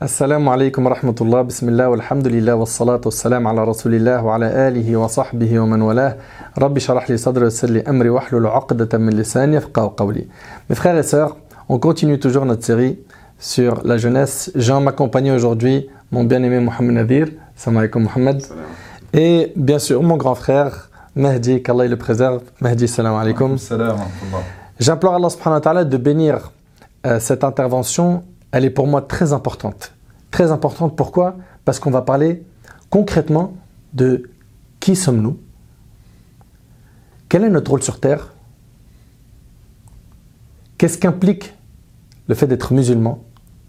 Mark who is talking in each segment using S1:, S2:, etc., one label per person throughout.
S1: Assalamu alaikum wa rahmatullah, bismillah walhamdulillah wa salatu wa salam ala rasulillah wa ala alihi wa sahbihi wa man walah. Rabbi sharah li sadri wa salli amri wa hlul uqdatan min lisani yafqahu qawli. Mes frères et sœurs, on continue toujours notre série sur la jeunesse. J'ai en ma compagnie aujourd'hui mon bien-aimé Mohamed Nadir. Assalamu alaikum Mohamed. Et bien sûr mon grand frère Mahdi, qu'Allah le préserve. Mahdi, salam alaikum. J'implore Allah subhanahu wa ta'ala de bénir cette intervention. Elle est pour moi très importante. Très importante, pourquoi ? Parce qu'on va parler concrètement de qui sommes-nous ? Quel est notre rôle sur Terre ? Qu'est-ce qu'implique le fait d'être musulman ?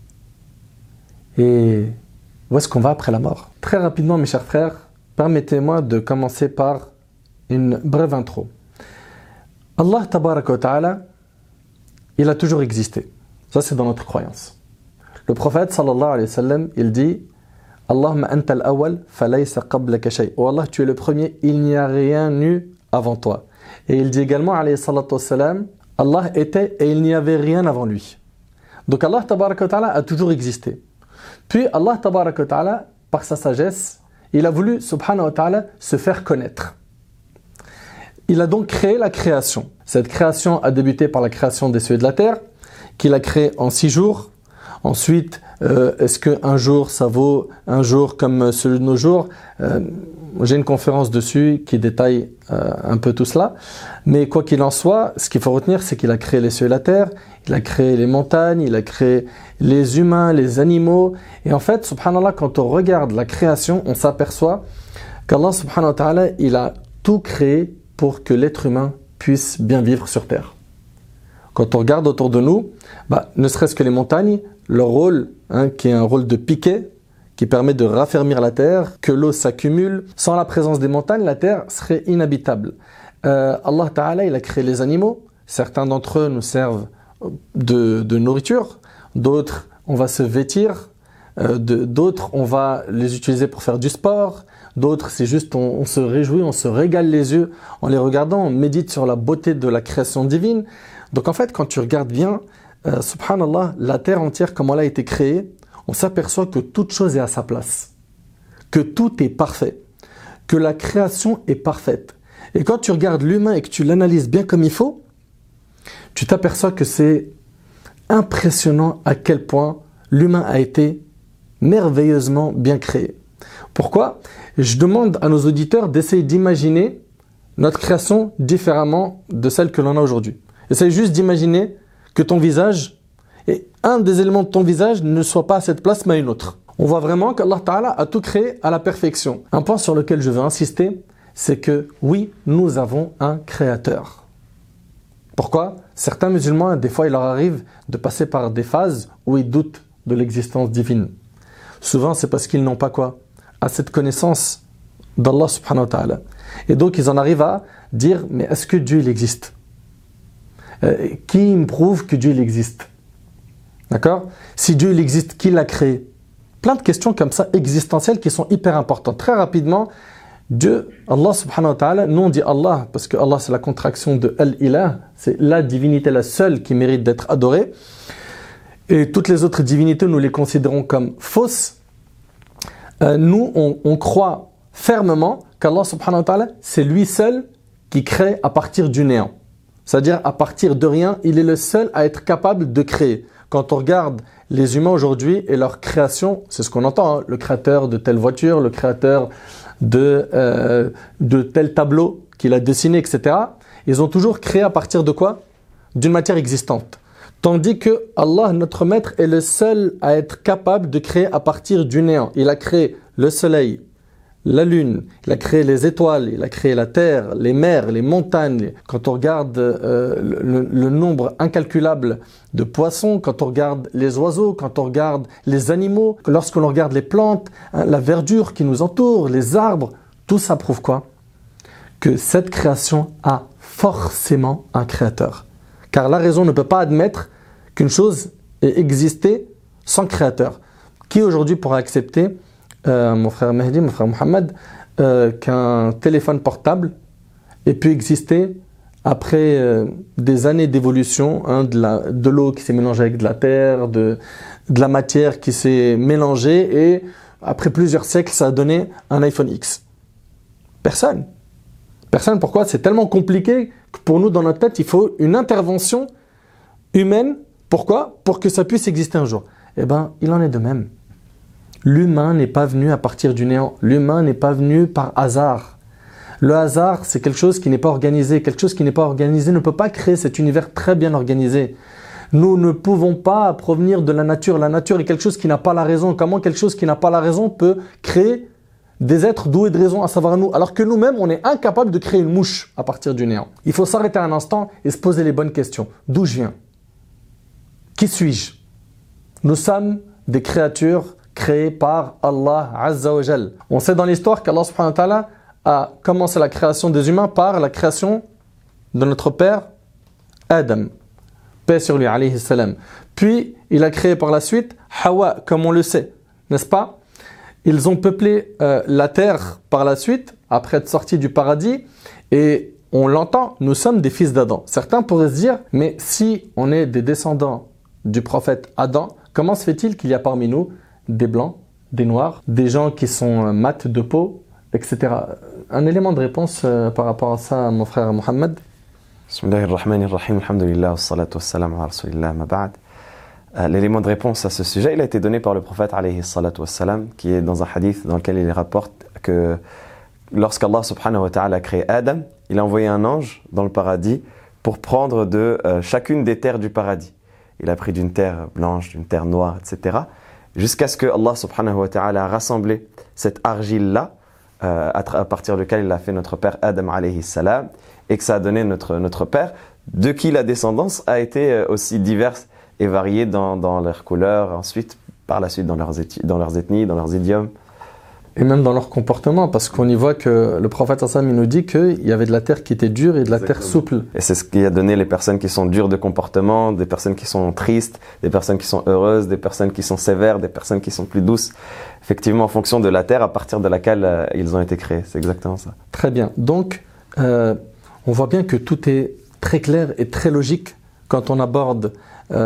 S1: Et où est-ce qu'on va après la mort ? Très rapidement, mes chers frères, permettez-moi de commencer par une brève intro. Allah tabaraka wa ta'ala, il a toujours existé. Ça, c'est dans notre croyance. Le prophète sallallahu alayhi wa sallam, il dit Allahumma anta al-awwal falaysa qablaka shay. Oh Allah, tu es le premier, il n'y a rien eu avant toi. Et il dit également alayhi salatu wassalam, Allah était et il n'y avait rien avant lui. Donc Allah tabaraka wa ta'ala a toujours existé. Puis Allah tabaraka wa ta'ala, par sa sagesse, il a voulu subhanahu wa ta'ala se faire connaître. Il a donc créé la création. Cette création a débuté par la création des cieux et de la terre, qu'il a créé en 6 jours. Ensuite, est-ce qu'un jour, ça vaut un jour comme celui de nos jours ? J'ai une conférence dessus qui détaille un peu tout cela. Mais quoi qu'il en soit, ce qu'il faut retenir, c'est qu'il a créé les cieux et la terre, il a créé les montagnes, il a créé les humains, les animaux. Et en fait, subhanallah, quand on regarde la création, on s'aperçoit qu'Allah subhanahu wa ta'ala, il a tout créé pour que l'être humain puisse bien vivre sur terre. Quand on regarde autour de nous, ne serait-ce que les montagnes, leur rôle, qui est un rôle de piquet, qui permet de raffermir la terre, que l'eau s'accumule. Sans la présence des montagnes, la terre serait inhabitable. Allah Ta'ala, il a créé les animaux. Certains d'entre eux nous servent de nourriture. D'autres, on va se vêtir. D'autres, on va les utiliser pour faire du sport. D'autres, c'est juste, on se réjouit, on se régale les yeux en les regardant, on médite sur la beauté de la création divine. Donc en fait, quand tu regardes bien, subhanallah, la terre entière, comme elle a été créée, on s'aperçoit que toute chose est à sa place, que tout est parfait, que la création est parfaite. Et quand tu regardes l'humain et que tu l'analyses bien comme il faut, tu t'aperçois que c'est impressionnant à quel point l'humain a été merveilleusement bien créé. Pourquoi ? Je demande à nos auditeurs d'essayer d'imaginer notre création différemment de celle que l'on a aujourd'hui. Essaye juste d'imaginer que ton visage, et un des éléments de ton visage ne soit pas à cette place mais à une autre. On voit vraiment qu'Allah Ta'ala a tout créé à la perfection. Un point sur lequel je veux insister, c'est que oui, nous avons un créateur. Pourquoi ? Certains musulmans, des fois, il leur arrive de passer par des phases où ils doutent de l'existence divine. Souvent, c'est parce qu'ils n'ont pas quoi ? À cette connaissance d'Allah subhanahu wa ta'ala. Et donc, ils en arrivent à dire, mais est-ce que Dieu il existe ? Qui me prouve que Dieu il existe ? D'accord ? Si Dieu il existe, qui l'a créé ? Plein de questions comme ça existentielles qui sont hyper importantes. Très rapidement, Dieu, Allah subhanahu wa ta'ala, nous on dit Allah parce que Allah c'est la contraction de Al-Ilah, c'est la divinité la seule qui mérite d'être adorée. Et toutes les autres divinités, nous les considérons comme fausses. Nous, on croit fermement qu'Allah subhanahu wa ta'ala, c'est lui seul qui crée à partir du néant. C'est-à-dire, à partir de rien, il est le seul à être capable de créer. Quand on regarde les humains aujourd'hui et leur création, c'est ce qu'on entend, le créateur de telle voiture, le créateur de tel tableau qu'il a dessiné, etc. Ils ont toujours créé à partir de quoi ? D'une matière existante. Tandis que Allah, notre maître, est le seul à être capable de créer à partir du néant. Il a créé le soleil, la lune, il a créé les étoiles, il a créé la terre, les mers, les montagnes. Quand on regarde le nombre incalculable de poissons, quand on regarde les oiseaux, quand on regarde les animaux, lorsqu'on regarde les plantes, la verdure qui nous entoure, les arbres, tout ça prouve quoi ? Que cette création a forcément un créateur. Car la raison ne peut pas admettre qu'une chose ait existé sans créateur. Qui aujourd'hui pourra accepter, mon frère Mahdi, mon frère Mohamed, qu'un téléphone portable ait pu exister après des années d'évolution, de l'eau qui s'est mélangée avec de la terre, de la matière qui s'est mélangée et après plusieurs siècles, ça a donné un iPhone X? Personne. Personne. Pourquoi? C'est tellement compliqué que pour nous, dans notre tête, il faut une intervention humaine. Pourquoi? Pour que ça puisse exister un jour. Eh bien, il en est de même. L'humain n'est pas venu à partir du néant. L'humain n'est pas venu par hasard. Le hasard, c'est quelque chose qui n'est pas organisé. Quelque chose qui n'est pas organisé ne peut pas créer cet univers très bien organisé. Nous ne pouvons pas provenir de la nature. La nature est quelque chose qui n'a pas la raison. Comment quelque chose qui n'a pas la raison peut créer des êtres doués de raison, à savoir nous, alors que nous-mêmes, on est incapable de créer une mouche à partir du néant. Il faut s'arrêter un instant et se poser les bonnes questions. D'où je viens? Qui suis-je? Nous sommes des créatures créées par Allah Azza wa Jal. On sait dans l'histoire qu'Allah subhanahu wa ta'ala a commencé la création des humains par la création de notre père Adam. Paix sur lui, alayhi salam. Puis, il a créé par la suite Hawa, comme on le sait, n'est-ce pas? Ils ont peuplé la terre par la suite, après être sortis du paradis, et on l'entend, nous sommes des fils d'Adam. Certains pourraient se dire, mais si on est des descendants du prophète Adam, comment se fait-il qu'il y a parmi nous des blancs, des noirs, des gens qui sont mat de peau, etc. Un élément de réponse par rapport à ça, mon frère Mohammed?
S2: Bismillahirrahmanirrahim, alhamdulillah, wassalatu wassalamu ala rasulillah, ma ba'd. L'élément de réponse à ce sujet, il a été donné par le prophète alayhi salatu wassalam, qui est dans un hadith dans lequel il rapporte que lorsqu'Allah subhanahu wa ta'ala a créé Adam, il a envoyé un ange dans le paradis pour prendre de chacune des terres du paradis. Il a pris d'une terre blanche, d'une terre noire, etc. Jusqu'à ce que Allah subhanahu wa ta'ala a rassemblé cette argile-là, à partir de laquelle il a fait notre père Adam alayhi salam, et que ça a donné notre père, de qui la descendance a été aussi diverse et variées dans leurs couleurs, ensuite, par la suite, dans leurs ethnies, dans leurs idiomes.
S1: Et même dans leur comportement, parce qu'on y voit que le prophète Hassan nous dit qu'il y avait de la terre qui était dure et de la terre souple.
S2: Et c'est ce qui a donné les personnes qui sont dures de comportement, des personnes qui sont tristes, des personnes qui sont heureuses, des personnes qui sont sévères, des personnes qui sont plus douces. Effectivement, en fonction de la terre à partir de laquelle ils ont été créés. C'est exactement ça.
S1: Très bien. Donc, on voit bien que tout est très clair et très logique quand on aborde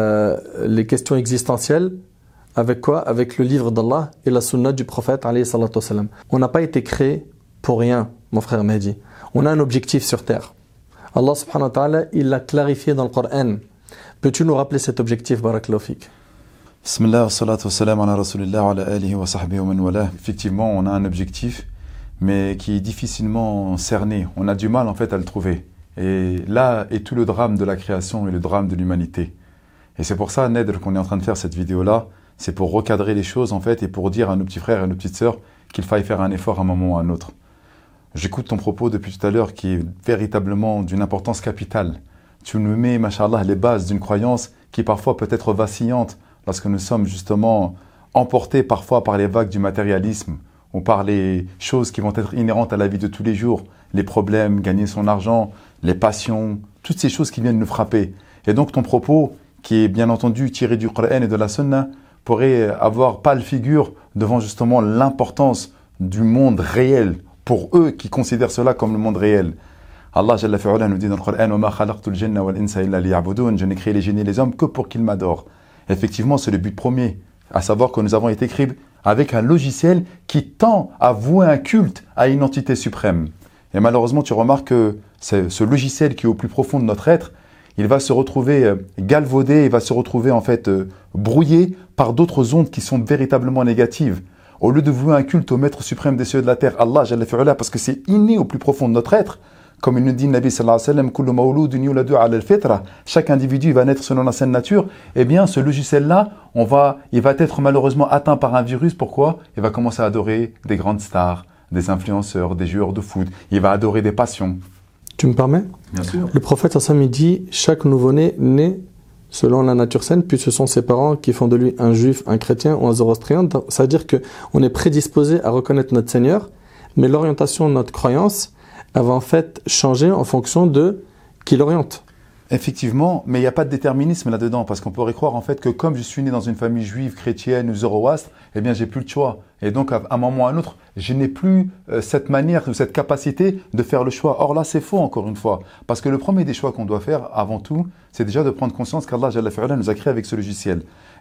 S1: les questions existentielles. Avec quoi? Avec le livre d'Allah et la sunna du prophète alayhi salatu wassalam. On n'a pas été créé pour rien, mon frère Mehdi. On a un objectif sur terre. Allah subhanahu wa ta'ala, il l'a clarifié dans le Coran. Peux-tu nous rappeler cet objectif, barakallahu fik?
S3: Bismillah wa salatu wa salam ala rasulillah wa ala alihi wa sahbihi wa man wala. Effectivement, on a un objectif, mais qui est difficilement cerné. On a du mal en fait à le trouver. Et là est tout le drame de la création et le drame de l'humanité. Et c'est pour ça, Nedr, qu'on est en train de faire cette vidéo-là, c'est pour recadrer les choses en fait et pour dire à nos petits frères et à nos petites sœurs qu'il faille faire un effort à un moment ou à un autre. J'écoute ton propos depuis tout à l'heure qui est véritablement d'une importance capitale. Tu nous mets, machallah, les bases d'une croyance qui parfois peut être vacillante lorsque nous sommes justement emportés parfois par les vagues du matérialisme ou par les choses qui vont être inhérentes à la vie de tous les jours, les problèmes, gagner son argent, les passions, toutes ces choses qui viennent nous frapper. Et donc ton propos, qui est bien entendu tiré du Coran et de la Sunna, pourrait avoir pâle figure devant justement l'importance du monde réel pour eux qui considèrent cela comme le monde réel. Allah Jalla fi'ala nous dit dans le Coran: "Wa ma khalaqtul jinna wal insa illa liya'budun", je n'ai créé les génies et les hommes que pour qu'ils m'adorent. Effectivement, c'est le but premier, à savoir que nous avons été créés avec un logiciel qui tend à vouer un culte à une entité suprême. Et malheureusement, tu remarques que ce logiciel qui est au plus profond de notre être, il va se retrouver galvaudé, il va se retrouver en fait brouillé par d'autres ondes qui sont véritablement négatives. Au lieu de vouer un culte au maître suprême des cieux et de la terre, Allah Jalla fi'ala, parce que c'est inné au plus profond de notre être, comme il nous dit le Nabi sallallahu alayhi wa sallam, kullu mawludun yuladu ala al-fitra, chaque individu va naître selon la saine nature. Eh bien, ce logiciel-là, il va être malheureusement atteint par un virus. Pourquoi? Il va commencer à adorer des grandes stars, des influenceurs, des joueurs de foot. Il va adorer des passions.
S1: Tu me permets?
S3: Bien sûr.
S1: Le prophète Hassan dit chaque nouveau-né naît selon la nature saine, puis ce sont ses parents qui font de lui un juif, un chrétien ou un zoroastrien. Ça veut dire qu'on est prédisposé à reconnaître notre Seigneur, mais l'orientation de notre croyance, elle va en fait changer en fonction de qui l'oriente.
S3: Effectivement, mais il n'y a pas de déterminisme là-dedans, parce qu'on pourrait croire en fait que comme je suis né dans une famille juive, chrétienne ou zoroastre, eh bien j'ai plus le choix. Et donc à un moment ou à un autre, je n'ai plus cette manière ou cette capacité de faire le choix. Or là, c'est faux encore une fois, parce que le premier des choix qu'on doit faire avant tout, c'est déjà de prendre conscience qu'Allah Jalla fi'ala nous a créé avec ce logiciel.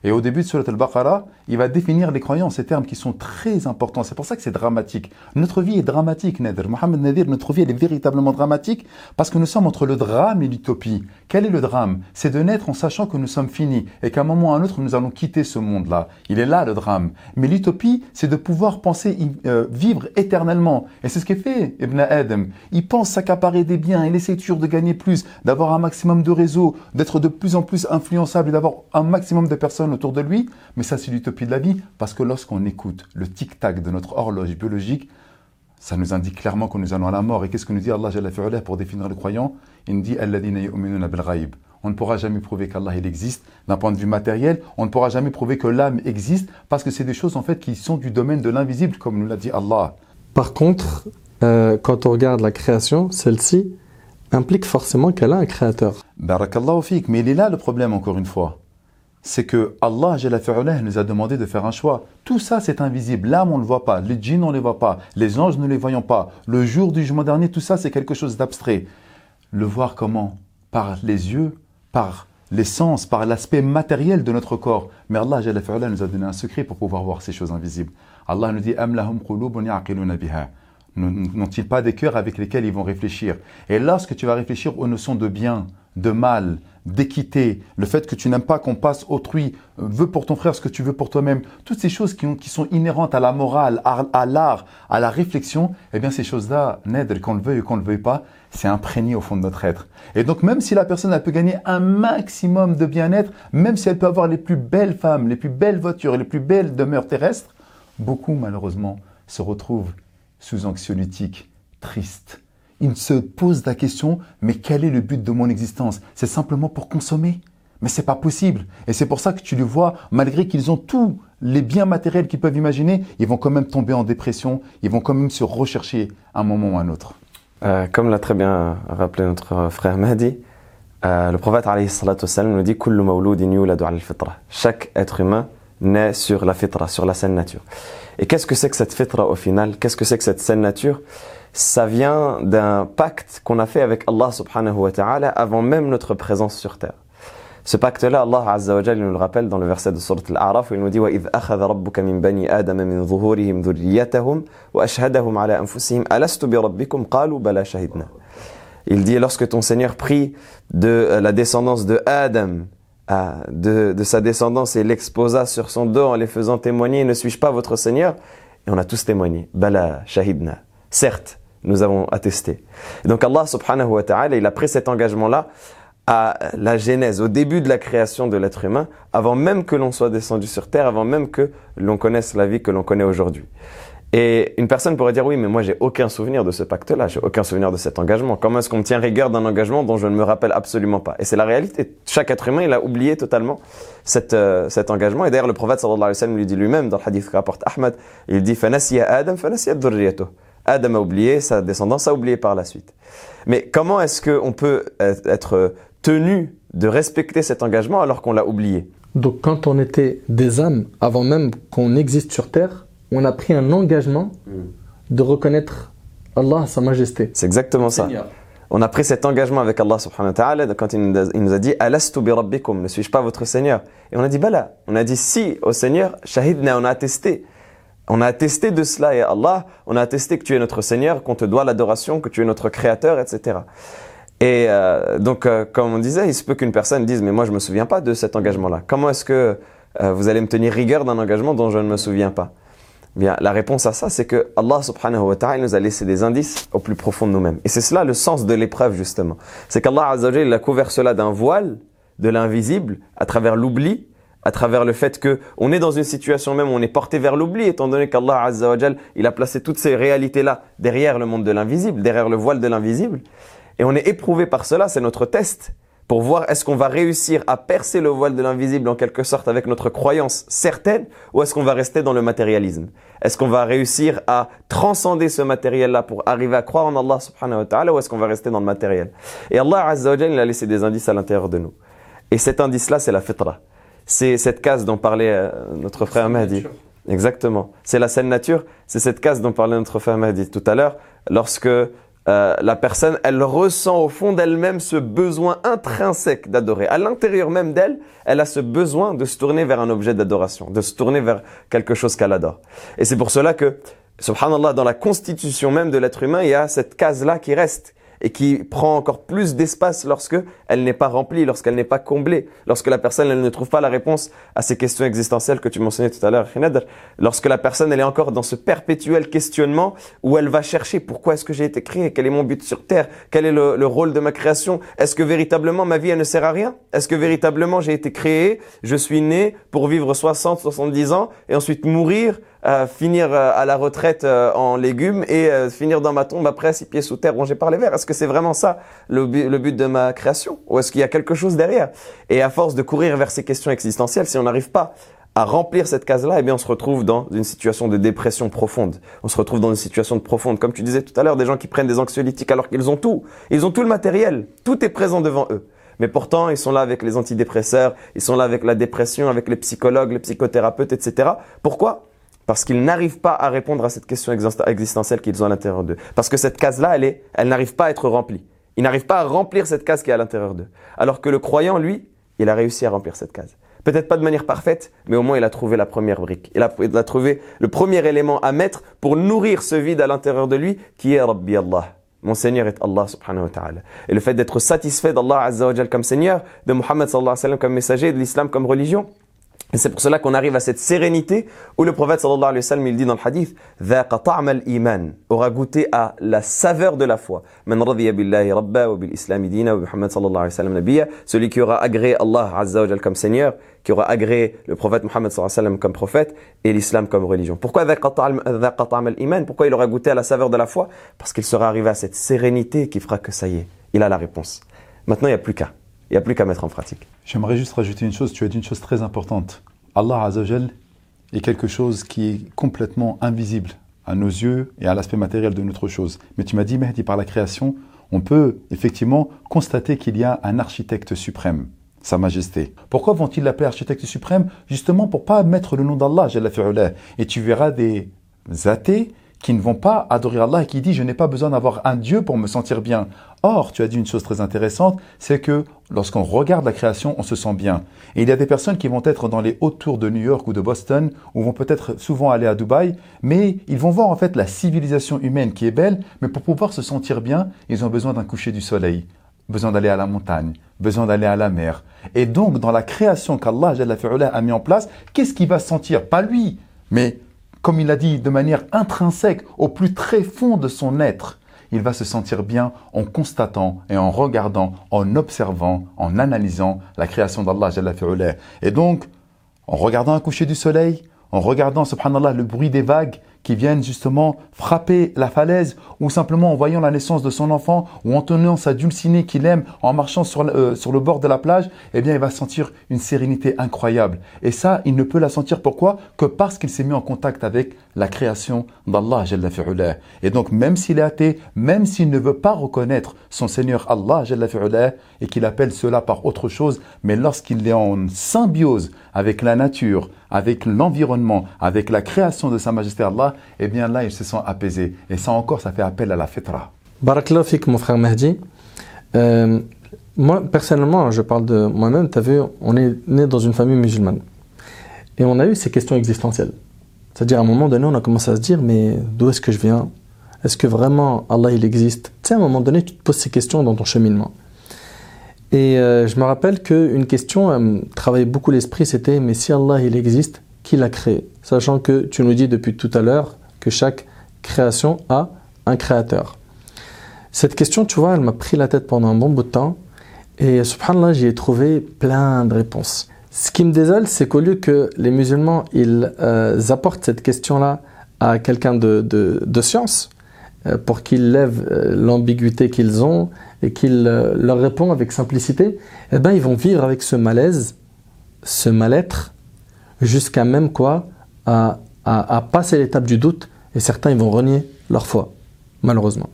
S3: Et au début de Surat al-Baqarah, il va définir les croyants, ces termes qui sont très importants. C'est pour ça que c'est dramatique. Notre vie est dramatique, Nadir. Mohamed Nadir, notre vie, elle est véritablement dramatique parce que nous sommes entre le drame et l'utopie. Quel est le drame? C'est de naître en sachant que nous sommes finis et qu'à un moment ou à un autre, nous allons quitter ce monde-là. Il est là le drame. Mais l'utopie, c'est de pouvoir penser vivre éternellement. Et c'est ce qu'est fait Ibn Adam. Il pense s'accaparer des biens, il essaie toujours de gagner plus, d'avoir un maximum de réseaux, d'être de plus en plus influençable et d'avoir un maximum de personnes autour de lui. Mais ça, c'est l'utopie de la vie, parce que lorsqu'on écoute le tic-tac de notre horloge biologique, ça nous indique clairement que nous allons à la mort. Et qu'est-ce que nous dit Allah Jalla fi'ala pour définir le croyant? Il nous dit « Alladhina yu'minuna bil ghaib ». On ne pourra jamais prouver qu'Allah il existe d'un point de vue matériel. On ne pourra jamais prouver que l'âme existe, parce que c'est des choses en fait qui sont du domaine de l'invisible, comme nous l'a dit Allah.
S1: Par contre, quand on regarde la création, celle-ci implique forcément qu'elle a un créateur.
S3: Barakallahu fik, mais il est là le problème encore une fois. C'est que Allah Jalla fi'ala nous a demandé de faire un choix. Tout ça c'est invisible, l'âme on ne le voit pas, les djinns on ne les voit pas, les anges ne les voyons pas. Le jour du jugement dernier, tout ça c'est quelque chose d'abstrait. Le voir comment? Par les yeux, par les sens, par l'aspect matériel de notre corps. Mais Allah Jalla fi'ala nous a donné un secret pour pouvoir voir ces choses invisibles. Allah nous dit « Am lahum qulubun ya'qiluna biha » N'ont-ils pas des cœurs avec lesquels ils vont réfléchir? Et lorsque tu vas réfléchir aux notions de bien, de mal, d'équité, le fait que tu n'aimes pas qu'on passe autrui, veux pour ton frère ce que tu veux pour toi-même, toutes ces choses qui sont inhérentes à la morale, à l'art, à la réflexion, eh bien ces choses-là, Nadir, qu'on le veuille ou qu'on ne le veuille pas, c'est imprégné au fond de notre être. Et donc même si la personne elle peut gagner un maximum de bien-être, même si elle peut avoir les plus belles femmes, les plus belles voitures et les plus belles demeures terrestres, beaucoup malheureusement se retrouvent sous anxiolytiques, tristes. Ils se posent la question, mais quel est le but de mon existence? C'est simplement pour consommer? Mais c'est pas possible. Et c'est pour ça que tu les vois, malgré qu'ils ont tous les biens matériels qu'ils peuvent imaginer, ils vont quand même tomber en dépression, ils vont quand même se rechercher à un moment ou à un autre.
S2: Comme l'a très bien rappelé notre frère Mahdi, le prophète alayhi salatu wassalam nous dit « Kullu mawloudin yuladu ala al-fitra ». Chaque être humain naît sur la fitra, sur la saine nature. Et qu'est-ce que c'est que cette fitra au final? Qu'est-ce que c'est que cette saine nature? Ça vient d'un pacte qu'on a fait avec Allah subhanahu wa ta'ala avant même notre présence sur terre. Ce pacte-là, Allah azza wa jalla nous le rappelle dans le verset de Surat Al-A'raf où il nous dit « وَإِذْ أَخَذَ رَبُّكَ مِنْ بَنِي آدَمَ مِنْ ظُهُورِهِمْ ذُرِّيَّتَهُمْ وَأَشْهَدَهُمْ عَلَى أَنفُسِهِمْ أَلَسْتُ بِرَبِّكُمْ قَالُوا بَلَى شَهِدْنَا » Il dit lorsque ton Seigneur prit de la descendance de Adam, de sa descendance et l'exposa sur son dos en les faisant témoigner, ne suis-je pas votre Seigneur? Et on a tous témoigné. Bala, shahidna. Certes, nous avons attesté. Et donc Allah subhanahu wa ta'ala, il a pris cet engagement-là à la genèse, au début de la création de l'être humain, avant même que l'on soit descendu sur terre, avant même que l'on connaisse la vie que l'on connaît aujourd'hui. Et une personne pourrait dire, oui, mais moi j'ai aucun souvenir de ce pacte-là, j'ai aucun souvenir de cet engagement. Comment est-ce qu'on me tient rigueur d'un engagement dont je ne me rappelle absolument pas? Et c'est la réalité. Chaque être humain, il a oublié totalement cet engagement. Et d'ailleurs, le prophète sallallahu alayhi wa sallam lui dit lui-même, dans le hadith que rapporte Ahmad, il dit, فَنَسِيَ Adam, فَنَسِيَ dhurriyyatuh. Adam a oublié, sa descendance a oublié par la suite. Mais comment est-ce qu'on peut être tenu de respecter cet engagement alors qu'on l'a oublié?
S1: Donc quand on était des âmes, avant même qu'on existe sur terre, on a pris un engagement de reconnaître Allah, sa majesté.
S2: C'est exactement ça.
S1: Seigneur.
S2: On a pris cet engagement avec Allah subhanahu wa ta'ala quand il nous a dit « Alastu bi rabbikum » ne suis-je pas votre Seigneur? Et on a dit « Bala ». On a dit « Si, au Seigneur, shahidna », on a attesté. On a attesté de cela, et Allah, on a attesté que tu es notre Seigneur, qu'on te doit l'adoration, que tu es notre Créateur, etc. Et donc, comme on disait, il se peut qu'une personne dise « Mais moi, je ne me souviens pas de cet engagement-là. Comment est-ce que vous allez me tenir rigueur d'un engagement dont je ne me souviens pas ?» Bien, la réponse à ça, c'est que Allah subhanahu wa ta'ala nous a laissé des indices au plus profond de nous-mêmes. Et c'est cela le sens de l'épreuve, justement. C'est qu'Allah azza wa jalla, il a couvert cela d'un voile, de l'invisible, à travers l'oubli, à travers le fait qu'on est dans une situation même où on est porté vers l'oubli, étant donné qu'Allah azza wa jalla, il a placé toutes ces réalités-là derrière le monde de l'invisible, derrière le voile de l'invisible. Et on est éprouvé par cela, c'est notre test. Pour voir est-ce qu'on va réussir à percer le voile de l'invisible en quelque sorte avec notre croyance certaine, ou est-ce qu'on va rester dans le matérialisme? Est-ce qu'on va réussir à transcender ce matériel-là pour arriver à croire en Allah subhanahu wa ta'ala, ou est-ce qu'on va rester dans le matériel? Et Allah azza wa jalla, il a laissé des indices à l'intérieur de nous. Et cet indice-là, c'est la fitra. C'est cette case dont parlait notre frère Mahdi. Exactement. C'est la saine nature. C'est cette case dont parlait notre frère Mahdi tout à l'heure, lorsque la personne, elle ressent au fond d'elle-même ce besoin intrinsèque d'adorer. À l'intérieur même d'elle, elle a ce besoin de se tourner vers un objet d'adoration, de se tourner vers quelque chose qu'elle adore. Et c'est pour cela que, subhanallah, dans la constitution même de l'être humain, il y a cette case-là qui reste et qui prend encore plus d'espace lorsque elle n'est pas remplie, lorsqu'elle n'est pas comblée, lorsque la personne elle ne trouve pas la réponse à ces questions existentielles que tu mentionnais tout à l'heure, Khinadr. Lorsque la personne elle est encore dans ce perpétuel questionnement où elle va chercher pourquoi est-ce que j'ai été créé, quel est mon but sur terre, quel est le rôle de ma création, est-ce que véritablement ma vie elle ne sert à rien, est-ce que véritablement j'ai été créé, je suis né pour vivre 60, 70 ans et ensuite mourir, finir à la retraite en légumes et finir dans ma tombe après 6 pieds sous terre rongé par les vers. Est-ce que c'est vraiment ça le but de ma création ou est-ce qu'il y a quelque chose derrière? Et à force de courir vers ces questions existentielles, si on n'arrive pas à remplir cette case-là, eh bien on se retrouve dans une situation de dépression profonde. On se retrouve dans une situation de profonde. Comme tu disais tout à l'heure, des gens qui prennent des anxiolytiques alors qu'ils ont tout. Ils ont tout le matériel. Tout est présent devant eux. Mais pourtant, ils sont là avec les antidépresseurs, ils sont là avec la dépression, avec les psychologues, les psychothérapeutes, etc. Pourquoi? Parce qu'ils n'arrivent pas à répondre à cette question existentielle qu'ils ont à l'intérieur d'eux. Parce que cette case-là, elle n'arrive pas à être remplie. Ils n'arrivent pas à remplir cette case qui est à l'intérieur d'eux. Alors que le croyant, lui, il a réussi à remplir cette case. Peut-être pas de manière parfaite, mais au moins il a trouvé la première brique. Il a trouvé le premier élément à mettre pour nourrir ce vide à l'intérieur de lui qui est Rabbi Allah. Mon Seigneur est Allah subhanahu wa ta'ala. Et le fait d'être satisfait d'Allah azza wa jal comme Seigneur, de Muhammad sallallahu alayhi wa sallam comme messager, de l'islam comme religion, et c'est pour cela qu'on arrive à cette sérénité où le prophète sallallahu alayhi wa sallam il dit dans le hadith ذاق طعم الإيمان aura goûté à la saveur de la foi. من رضي بالله ربا وبالإسلام دينا وبمحمد صلى الله عليه وسلم نبيا, celui qui aura agréé Allah azza wa jal comme Seigneur, qui aura agréé le prophète Muhammad sallallahu alayhi wa sallam comme prophète et l'islam comme religion. Pourquoi ذاق طعم الإيمان? Pourquoi il aura goûté à la saveur de la foi? Parce qu'il sera arrivé à cette sérénité qui fera que ça y est, il a la réponse. Maintenant il n'y a plus qu'à. Il n'y a plus qu'à mettre en pratique.
S3: J'aimerais juste rajouter une chose, tu as dit une chose très importante. Allah Azza wa Jal est quelque chose qui est complètement invisible à nos yeux et à l'aspect matériel de notre chose. Mais tu m'as dit, Mehdi, par la création, on peut effectivement constater qu'il y a un architecte suprême, Sa Majesté. Pourquoi vont-ils l'appeler architecte suprême? Justement pour ne pas mettre le nom d'Allah, Jalla fi'ula. Et tu verras des athées qui ne vont pas adorer Allah et qui disent « je n'ai pas besoin d'avoir un Dieu pour me sentir bien ». Or, tu as dit une chose très intéressante, c'est que lorsqu'on regarde la création, on se sent bien. Et il y a des personnes qui vont être dans les hautes tours de New York ou de Boston, ou vont peut-être souvent aller à Dubaï, mais ils vont voir en fait la civilisation humaine qui est belle, mais pour pouvoir se sentir bien, ils ont besoin d'un coucher du soleil, besoin d'aller à la montagne, besoin d'aller à la mer. Et donc, dans la création qu'Allah a mis en place, qu'est-ce qu'il va sentir? Pas lui, mais comme il a dit, de manière intrinsèque, au plus tréfonds de son être, il va se sentir bien en constatant et en regardant, en observant, en analysant la création d'Allah. Et donc, en regardant un coucher du soleil, en regardant, subhanallah, le bruit des vagues qui viennent justement frapper la falaise, ou simplement en voyant la naissance de son enfant, ou en tenant sa dulcinée qu'il aime, en marchant sur le bord de la plage, eh bien, il va sentir une sérénité incroyable. Et ça, il ne peut la sentir pourquoi? Que parce qu'il s'est mis en contact avec la création d'Allah. Et donc, même s'il est athée, même s'il ne veut pas reconnaître son Seigneur Allah, et qu'il appelle cela par autre chose, mais lorsqu'il est en symbiose avec la nature, avec l'environnement, avec la création de Sa Majesté Allah, eh bien là, il se sent apaisé. Et ça encore, ça fait appel à la fitra.
S1: Barakallahu fik, mon frère Mehdi. Moi, personnellement, je parle de moi-même, tu as vu, on est né dans une famille musulmane. Et on a eu ces questions existentielles. C'est-à-dire, à un moment donné, on a commencé à se dire, mais d'où est-ce que je viens? Est-ce que vraiment Allah, il existe? Tu sais, à un moment donné, tu te poses ces questions dans ton cheminement. Et je me rappelle qu'une question travaillait beaucoup l'esprit, c'était, mais si Allah, il existe, qui l'a créé? Sachant que tu nous dis depuis tout à l'heure que chaque création a un créateur. Cette question, tu vois, elle m'a pris la tête pendant un bon bout de temps. Et subhanallah, j'y ai trouvé plein de réponses. Ce qui me désole, c'est qu'au lieu que les musulmans ils apportent cette question-là à quelqu'un de science, pour qu'il lève l'ambiguïté qu'ils ont et qu'il leur répond avec simplicité, eh ben, ils vont vivre avec ce malaise, ce mal-être, jusqu'à même quoi, à passer l'étape du doute, et certains ils vont renier leur foi, malheureusement.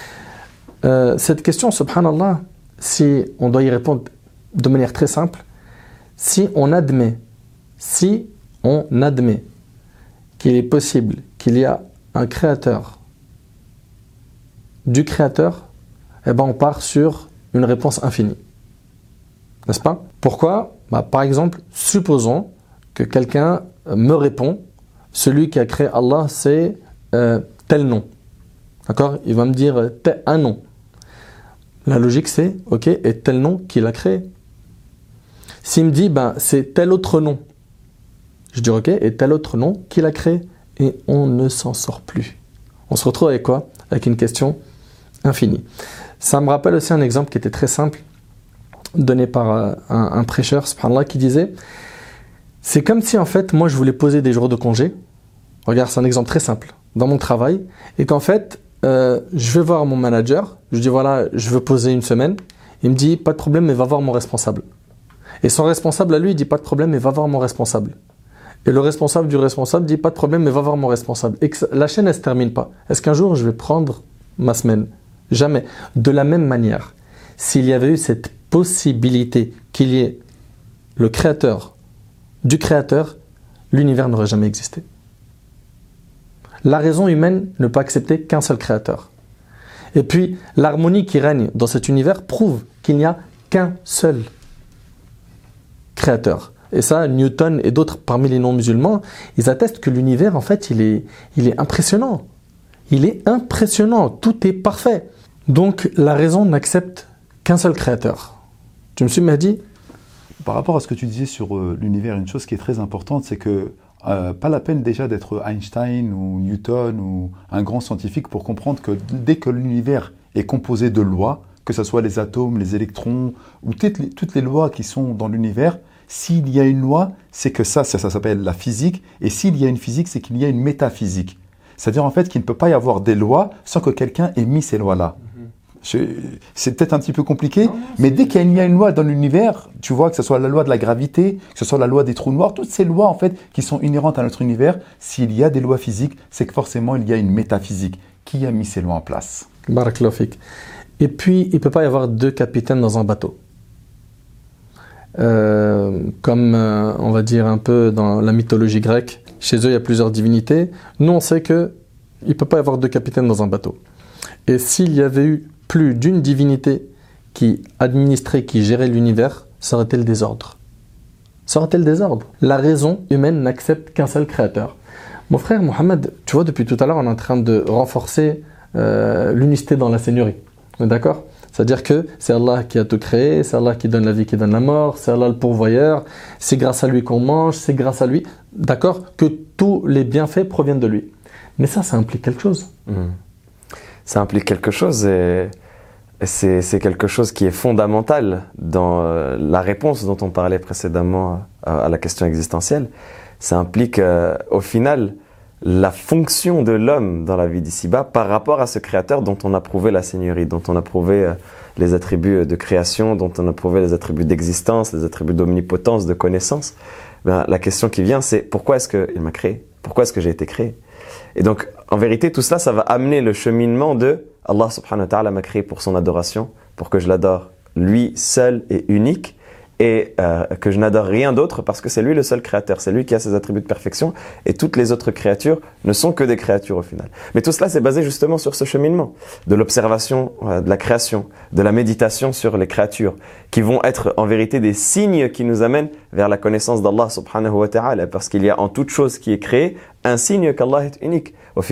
S1: Cette question, subhanallah, si on doit y répondre de manière très simple, si on admet qu'il est possible qu'il y a un créateur du Créateur, eh ben on part sur une réponse infinie. N'est-ce pas? Pourquoi? Par exemple, supposons que quelqu'un me répond, celui qui a créé Allah, c'est tel nom. D'accord? Il va me dire un nom. La logique c'est, ok, et tel nom qu'il a créé. S'il me dit, c'est tel autre nom, je dis ok, et tel autre nom qu'il a créé. Et on ne s'en sort plus. On se retrouve avec quoi? Avec une question infinie. Ça me rappelle aussi un exemple qui était très simple, donné par un prêcheur, subhanallah, qui disait, c'est comme si en fait, moi je voulais poser des jours de congé. Regarde, c'est un exemple très simple, dans mon travail, et qu'en fait, je vais voir mon manager, je dis voilà, je veux poser une semaine, il me dit pas de problème, mais va voir mon responsable. Et son responsable à lui, il dit pas de problème, mais va voir mon responsable. Et le responsable du responsable dit pas de problème, mais va voir mon responsable. Et que la chaîne, elle ne se termine pas. Est-ce qu'un jour, je vais prendre ma semaine? Jamais. De la même manière, s'il y avait eu cette possibilité qu'il y ait le créateur du créateur, l'univers n'aurait jamais existé. La raison humaine ne peut accepter qu'un seul créateur. Et puis, l'harmonie qui règne dans cet univers prouve qu'il n'y a qu'un seul créateur. Et ça, Newton et d'autres parmi les non-musulmans, ils attestent que l'univers, en fait, il est impressionnant. Il est impressionnant, tout est parfait. Donc, la raison n'accepte qu'un seul créateur. Tu me suis, Mahdi?
S3: Par rapport à ce que tu disais sur l'univers, une chose qui est très importante, c'est que pas la peine déjà d'être Einstein ou Newton ou un grand scientifique pour comprendre que dès que l'univers est composé de lois, que ce soit les atomes, les électrons ou toutes les lois qui sont dans l'univers, s'il y a une loi, c'est que ça s'appelle la physique. Et s'il y a une physique, c'est qu'il y a une métaphysique. C'est-à-dire en fait qu'il ne peut pas y avoir des lois sans que quelqu'un ait mis ces lois-là. C'est peut-être un petit peu compliqué, mais dès qu'il y a une loi dans l'univers, tu vois, que ce soit la loi de la gravité, que ce soit la loi des trous noirs, toutes ces lois en fait qui sont inhérentes à notre univers, s'il y a des lois physiques, c'est que forcément il y a une métaphysique. Qui a mis ces lois en place?
S1: Barakallahu fik. Et puis, il ne peut pas y avoir deux capitaines dans un bateau. Comme on va dire un peu dans la mythologie grecque, chez eux il y a plusieurs divinités. Nous on sait qu'il ne peut pas y avoir deux capitaines dans un bateau. Et s'il y avait eu plus d'une divinité qui administrait, qui gérait l'univers, ça aurait été le désordre. Ça aurait été le désordre. La raison humaine n'accepte qu'un seul créateur. Mon frère Mohamed, tu vois, depuis tout à l'heure on est en train de renforcer l'unicité dans la seigneurie. D'accord? C'est-à-dire que c'est Allah qui a tout créé, c'est Allah qui donne la vie, qui donne la mort, c'est Allah le pourvoyeur, c'est grâce à lui qu'on mange, c'est grâce à lui, d'accord, que tous les bienfaits proviennent de lui. Mais ça implique quelque chose.
S2: Ça implique quelque chose et c'est quelque chose qui est fondamental dans la réponse dont on parlait précédemment à la question existentielle. Ça implique au final la fonction de l'homme dans la vie d'ici-bas par rapport à ce créateur dont on a prouvé la seigneurie, dont on a prouvé les attributs de création, dont on a prouvé les attributs d'existence, les attributs d'omnipotence, de connaissance. La question qui vient, c'est pourquoi est-ce qu'il m'a créé? Pourquoi est-ce que j'ai été créé? Et donc, en vérité, tout cela, ça va amener le cheminement de Allah subhanahu wa ta'ala m'a créé pour son adoration, pour que je l'adore lui seul et unique, et que je n'adore rien d'autre parce que c'est lui le seul créateur, c'est lui qui a ses attributs de perfection et toutes les autres créatures ne sont que des créatures au final. Mais tout cela c'est basé justement sur ce cheminement de l'observation de la création, de la méditation sur les créatures qui vont être en vérité des signes qui nous amènent vers la connaissance d'Allah subhanahu wa ta'ala parce qu'il y a en toute chose qui est créée un signe qu'Allah est unique.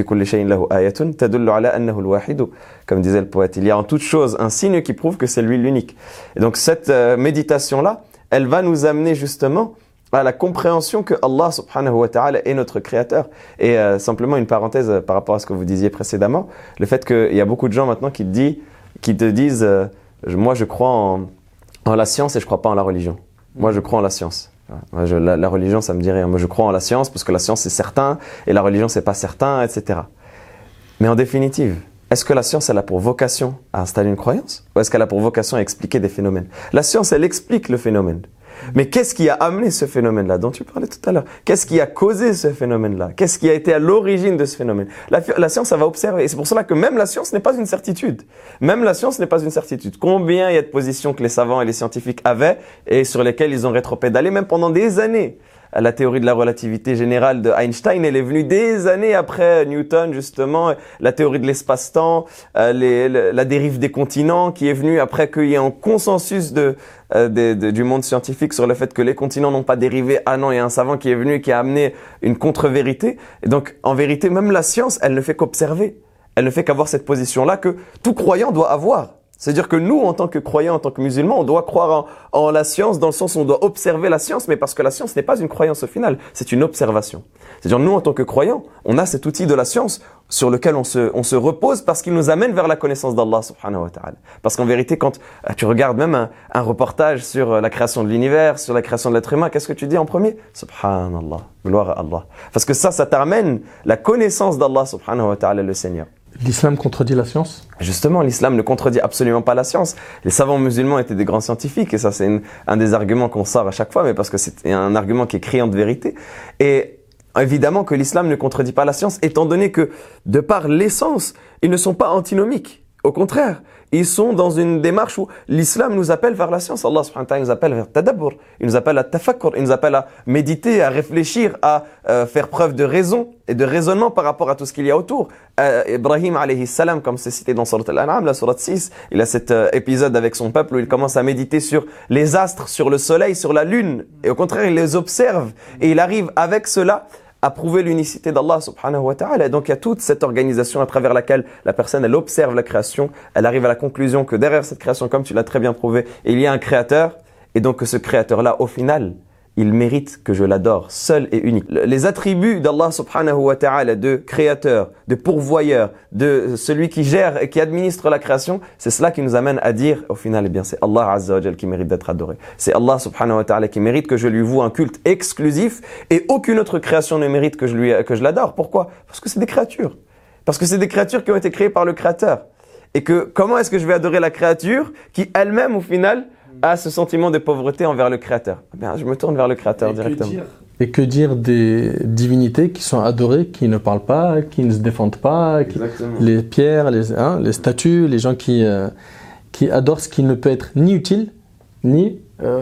S2: Comme disait le poète, il y a en toute chose un signe qui prouve que c'est lui l'unique. Et donc cette méditation-là, elle va nous amener justement à la compréhension que Allah subhanahu wa ta'ala est notre créateur. Et simplement une parenthèse par rapport à ce que vous disiez précédemment, le fait qu'il y a beaucoup de gens maintenant qui te disent moi je crois en la science et je crois pas en la religion. Moi je crois en la science. La religion, ça me dit rien. Moi, je crois en la science parce que la science, c'est certain et la religion, c'est pas certain, etc. Mais en définitive, est-ce que la science, elle a pour vocation à installer une croyance ou est-ce qu'elle a pour vocation à expliquer des phénomènes? La science, elle explique le phénomène. Mais qu'est-ce qui a amené ce phénomène-là dont tu parlais tout à l'heure? Qu'est-ce qui a causé ce phénomène-là? Qu'est-ce qui a été à l'origine de ce phénomène? La science, ça va observer. Et c'est pour cela que même la science n'est pas une certitude. Même la science n'est pas une certitude. Combien il y a de positions que les savants et les scientifiques avaient et sur lesquelles ils ont rétropédalé même pendant des années. la théorie de la relativité générale de Einstein, elle est venue des années après Newton, justement, la théorie de l'espace-temps, la dérive des continents qui est venue après qu'il y ait un consensus du monde scientifique sur le fait que les continents n'ont pas dérivé. Ah non, il y a un savant qui est venu, qui a amené une contre-vérité. Et donc, en vérité, même la science, elle ne fait qu'observer. Elle ne fait qu'avoir cette position-là que tout croyant doit avoir. C'est-à-dire que nous, en tant que croyants, en tant que musulmans, on doit croire en la science dans le sens où on doit observer la science, mais parce que la science n'est pas une croyance au final, c'est une observation. C'est-à-dire nous, en tant que croyants, on a cet outil de la science sur lequel on se repose parce qu'il nous amène vers la connaissance d'Allah subhanahu wa ta'ala. Parce qu'en vérité, quand tu regardes même un reportage sur la création de l'univers, sur la création de l'être humain, qu'est-ce que tu dis en premier? Subhanallah, gloire à Allah. Parce que ça t'amène la connaissance d'Allah subhanahu wa ta'ala, le Seigneur.
S1: L'islam contredit la science?
S2: Justement, l'islam ne contredit absolument pas la science. Les savants musulmans étaient des grands scientifiques et ça c'est un des arguments qu'on sort à chaque fois, mais parce que c'est un argument qui est criant de vérité. Et évidemment que l'islam ne contredit pas la science, étant donné que, de par l'essence, ils ne sont pas antinomiques. Au contraire, ils sont dans une démarche où l'islam nous appelle vers la science. Allah subhanahu wa ta'ala nous appelle vers tadabbur, il nous appelle à tafakkur, il nous appelle à méditer, à réfléchir, à faire preuve de raison et de raisonnement par rapport à tout ce qu'il y a autour. Ibrahim alayhi salam, comme c'est cité dans Surat Al-An'am, la Surat 6, il a cet épisode avec son peuple où il commence à méditer sur les astres, sur le soleil, sur la lune. Et au contraire, il les observe et il arrive avec cela à prouver l'unicité d'Allah subhanahu wa ta'ala. Et donc il y a toute cette organisation à travers laquelle la personne, elle observe la création, elle arrive à la conclusion que derrière cette création, comme tu l'as très bien prouvé, il y a un créateur, et donc que ce créateur-là, au final, il mérite que je l'adore, seul et unique. Les attributs d'Allah subhanahu wa ta'ala, de créateur, de pourvoyeur, de celui qui gère et qui administre la création, c'est cela qui nous amène à dire, au final, eh bien, c'est Allah azza wa jal qui mérite d'être adoré. C'est Allah subhanahu wa ta'ala qui mérite que je lui voue un culte exclusif et aucune autre création ne mérite que je l'adore. Pourquoi? Parce que c'est des créatures. Parce que c'est des créatures qui ont été créées par le créateur. Et que, comment est-ce que je vais adorer la créature qui elle-même, au final, a ce sentiment de pauvreté envers le Créateur? Eh bien, je me tourne vers le Créateur directement.
S1: Et que dire des divinités qui sont adorées, qui ne parlent pas, qui ne se défendent pas, les pierres, les statues, les gens qui adorent ce qui ne peut être ni utile, ni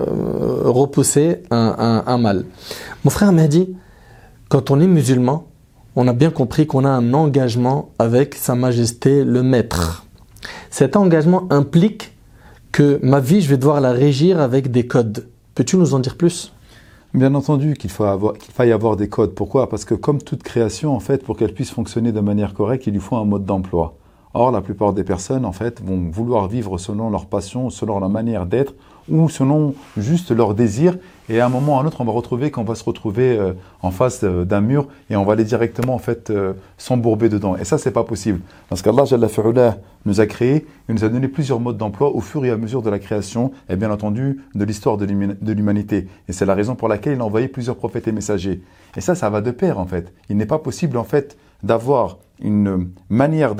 S1: repousser un mal. Mon frère m'a dit, quand on est musulman, on a bien compris qu'on a un engagement avec Sa Majesté le Maître. Cet engagement implique que ma vie, je vais devoir la régir avec des codes. Peux-tu nous en dire plus?
S3: Bien entendu qu'il faille avoir des codes. Pourquoi? Parce que comme toute création, en fait, pour qu'elle puisse fonctionner de manière correcte, il lui faut un mode d'emploi. Or, la plupart des personnes, en fait, vont vouloir vivre selon leur passion, selon leur manière d'être, ou selon juste leur désir. Et à un moment ou à un autre, on va retrouver qu'on va se retrouver en face d'un mur et on va aller directement, en fait, s'embourber dedans. Et ça, c'est pas possible. Parce qu'Allah Jalla fi'ula nous a créé et nous a donné plusieurs modes d'emploi au fur et à mesure de la création et bien entendu de l'histoire de l'humanité. Et c'est la raison pour laquelle il a envoyé plusieurs prophètes et messagers. Et ça va de pair, en fait. Il n'est pas possible, en fait, d'avoir une manière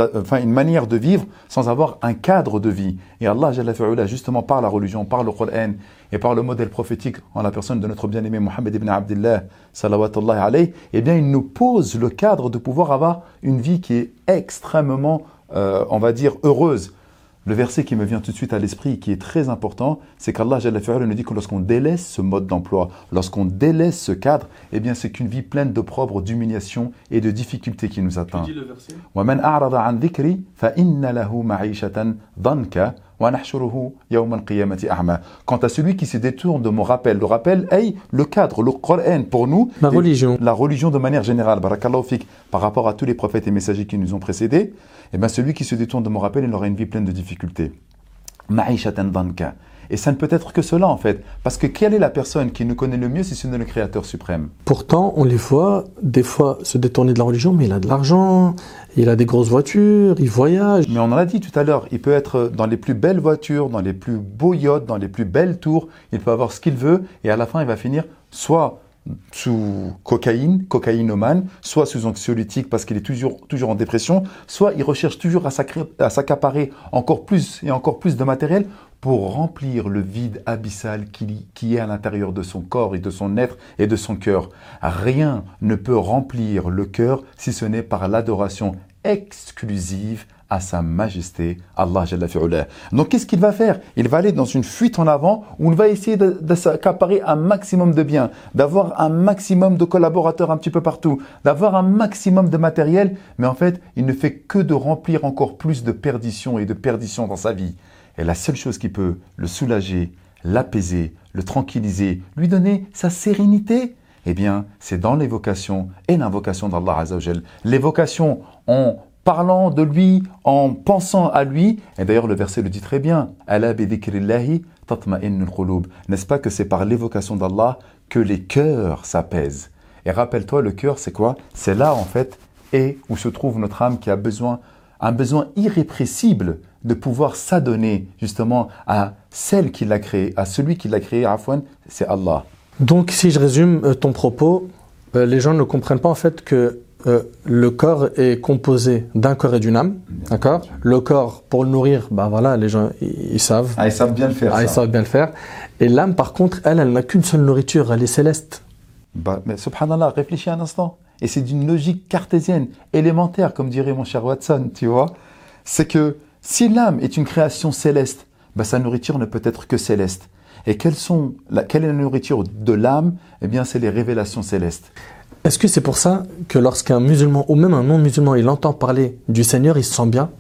S3: de vivre sans avoir un cadre de vie. Et Allah Jalla fi'ula, justement par la religion, par le Coran et par le modèle prophétique en la personne de notre bien-aimé Mohammed ibn Abdillah salawatullahi alayhi, eh bien il nous pose le cadre de pouvoir avoir une vie qui est extrêmement, on va dire, heureuse. Le verset qui me vient tout de suite à l'esprit, qui est très important, c'est qu'Allah Jalla fi'ala nous dit que lorsqu'on délaisse ce mode d'emploi, lorsqu'on délaisse ce cadre, eh bien c'est qu'une vie pleine d'opprobre, d'humiliation et de difficultés qui nous attend.
S1: Tu dis le verset?
S3: وَمَنْ أَعْرَضَ عَنْ ذِكْرِي فَإِنَّ لَهُ مَعِيشَةً ضَنْكَ وَنَحْشُرُهُ يَوْمَ الْقِيَامَةِ أَعْمَى. Quant à celui qui se détourne de mon rappel, le rappel est le cadre, le Coran pour nous,
S1: la religion
S3: de manière générale, barakallahu fik, par rapport à tous les prophètes et messagers qui nous ont précédés, eh bien celui qui se détourne de mon rappel, il aura une vie pleine de difficultés. Ma'ishatan danka. Et ça ne peut être que cela en fait, parce que quelle est la personne qui nous connaît le mieux si ce n'est le Créateur suprême?
S1: Pourtant, on les voit des fois se détourner de la religion, mais il a de l'argent, il a des grosses voitures, il voyage.
S3: Mais on en a dit tout à l'heure, il peut être dans les plus belles voitures, dans les plus beaux yachts, dans les plus belles tours, il peut avoir ce qu'il veut, et à la fin il va finir soit sous cocaïnomane, soit sous anxiolytique parce qu'il est toujours en dépression, soit il recherche toujours à s'accaparer encore plus et encore plus de matériel pour remplir le vide abyssal qui est à l'intérieur de son corps et de son être et de son cœur. Rien ne peut remplir le cœur si ce n'est par l'adoration exclusive à sa majesté, Allah Jalla fi'ula. Donc qu'est-ce qu'il va faire? Il va aller dans une fuite en avant où il va essayer de s'accaparer un maximum de biens, d'avoir un maximum de collaborateurs un petit peu partout, d'avoir un maximum de matériel, mais en fait, il ne fait que de remplir encore plus de perdition et de perdition dans sa vie. Et la seule chose qui peut le soulager, l'apaiser, le tranquilliser, lui donner sa sérénité, eh bien, c'est dans l'évocation et l'invocation d'Allah Azza wa Jal. L'évocation en parlant de lui, en pensant à lui. Et d'ailleurs, le verset le dit très bien. Ala bi dhikrillahi tatma'innul qulub. N'est-ce pas que c'est par l'évocation d'Allah que les cœurs s'apaisent? Et rappelle-toi, le cœur, c'est quoi? C'est là, en fait, et où se trouve notre âme qui a un besoin irrépressible de pouvoir s'adonner justement à celle qui l'a créé, à celui qui l'a créé, Afwan, c'est Allah.
S1: Donc, si je résume ton propos, les gens ne comprennent pas en fait que le corps est composé d'un corps et d'une âme, d'accord? Le corps, pour le nourrir, bah voilà, les gens, ils savent.
S3: Ah, ils savent bien le faire, ça.
S1: Ils savent bien le faire. Et l'âme, par contre, elle n'a qu'une seule nourriture, elle est céleste.
S3: Bah, mais subhanallah, réfléchis un instant. Et c'est d'une logique cartésienne, élémentaire, comme dirait mon cher Watson, tu vois. C'est que si l'âme est une création céleste, bah, sa nourriture ne peut être que céleste. Et quelle est la nourriture de l'âme? Eh bien, c'est les révélations célestes.
S1: Est-ce que c'est pour ça que lorsqu'un musulman, ou même un non-musulman, il entend parler du Seigneur, il se sent bien?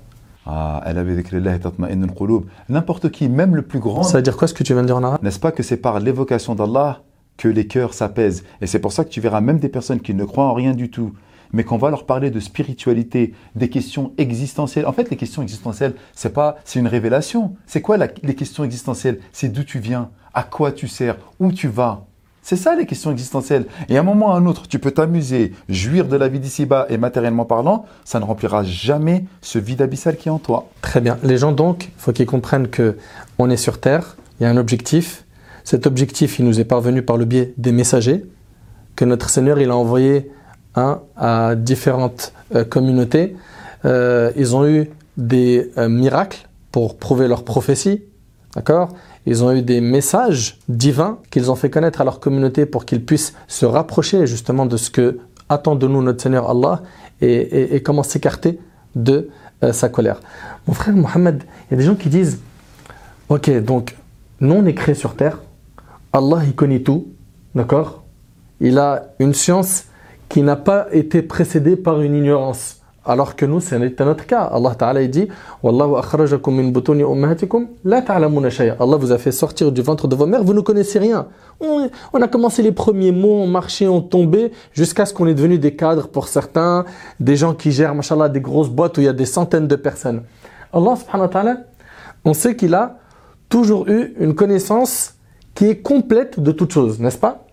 S3: N'importe qui, même le plus grand.
S1: Ça veut dire quoi ce que tu viens de dire en arabe?
S3: N'est-ce pas que c'est par l'évocation d'Allah que les cœurs s'apaisent? Et c'est pour ça que tu verras même des personnes qui ne croient en rien du tout, mais qu'on va leur parler de spiritualité, des questions existentielles. En fait, les questions existentielles, c'est une révélation. C'est quoi les questions existentielles? C'est d'où tu viens, à quoi tu sers, où tu vas. C'est ça les questions existentielles. Et à un moment ou à un autre, tu peux t'amuser, jouir de la vie d'ici-bas et matériellement parlant, ça ne remplira jamais ce vide abyssal qui est en toi.
S1: Très bien. Les gens donc, il faut qu'ils comprennent qu'on est sur Terre, il y a un objectif. Cet objectif, il nous est parvenu par le biais des messagers que notre Seigneur il a envoyés à différentes communautés. Ils ont eu des miracles pour prouver leur prophétie. D'accord? Ils ont eu des messages divins qu'ils ont fait connaître à leur communauté pour qu'ils puissent se rapprocher justement de ce que attend de nous notre Seigneur Allah et comment s'écarter de sa colère. Mon frère Mohammed, il y a des gens qui disent ok, donc nous on est créés sur terre, Allah il connaît tout, d'accord? Il a une science qui n'a pas été précédée par une ignorance. Alors que nous, c'est notre cas. Allah Ta'ala il dit Wallahu akhrajakum min butuni ummahatikum la ta'lamuna shay'a. Allah vous a fait sortir du ventre de vos mères, vous ne connaissez rien. On a commencé les premiers mots, on marchait, on tombait, jusqu'à ce qu'on est devenu des cadres pour certains, des gens qui gèrent, machallah, des grosses boîtes où il y a des centaines de personnes. Allah Subhanahu wa Ta'ala, on sait qu'il a toujours eu une connaissance qui est complète de toutes choses, n'est-ce pas?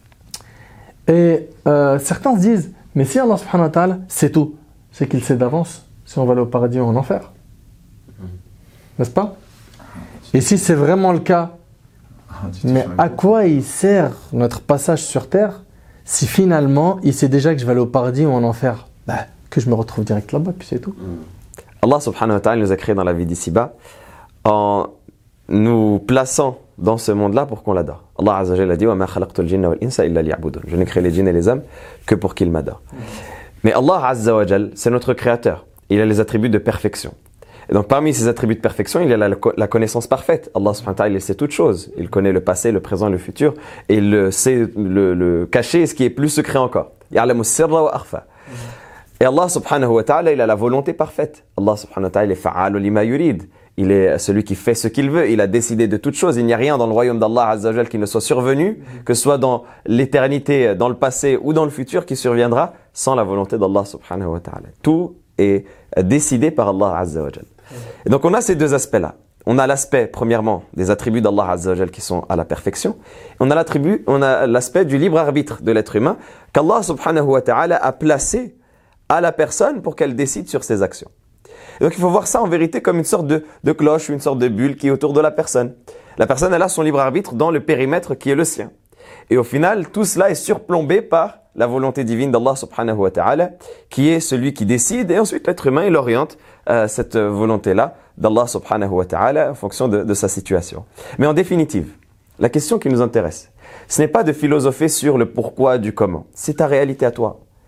S1: Et certains se disent mais si Allah Subhanahu wa Ta'ala, c'est tout. C'est qu'il sait d'avance si on va aller au paradis ou en enfer. N'est-ce pas? Et si c'est vraiment le cas, mais à quoi il sert notre passage sur terre si finalement il sait déjà que je vais aller au paradis ou en enfer? Que je me retrouve direct là-bas, puis c'est tout.
S2: Allah subhanahu wa ta'ala nous a créés dans la vie d'ici-bas en nous plaçant dans ce monde-là pour qu'on l'adore. Allah Azza wa Jalla a dit « Wa ma khalaqtul jinna wal insa illa liya'budun » Je n'ai créé les djinns et les hommes que pour qu'ils m'adorent. Mais Allah Azza wa Jal, c'est notre créateur. Il a les attributs de perfection. Et donc parmi ces attributs de perfection, il y a la connaissance parfaite. Allah subhanahu wa ta'ala, il sait toutes choses. Il connaît le passé, le présent et le futur. Et il sait le cacher, ce qui est plus secret encore. Ya'lamu sirra wa akhfa. Et Allah subhanahu wa ta'ala, il a la volonté parfaite. Allah subhanahu wa ta'ala, il est fa'alu lima yurid. Il est celui qui fait ce qu'il veut. Il a décidé de toutes choses. Il n'y a rien dans le royaume d'Allah Azza wa Jal qui ne soit survenu, que ce soit dans l'éternité, dans le passé ou dans le futur, qui surviendra sans la volonté d'Allah subhanahu wa ta'ala. Tout est décidé par Allah Azza wa Jal. Et donc on a ces deux aspects-là. On a l'aspect, premièrement, des attributs d'Allah Azza wa Jal qui sont à la perfection. On a l'aspect du libre arbitre de l'être humain qu'Allah subhanahu wa ta'ala a placé à la personne pour qu'elle décide sur ses actions. Et donc il faut voir ça en vérité comme une sorte de cloche ou une sorte de bulle qui est autour de la personne. La personne, elle a son libre arbitre dans le périmètre qui est le sien. Et au final, tout cela est surplombé par la volonté divine d'Allah subhanahu wa ta'ala, qui est celui qui décide, et ensuite l'être humain, il oriente cette volonté-là d'Allah subhanahu wa ta'ala en fonction de sa situation. Mais en définitive, la question qui nous intéresse, ce n'est pas de philosopher sur le pourquoi du comment. C'est ta réalité à toi.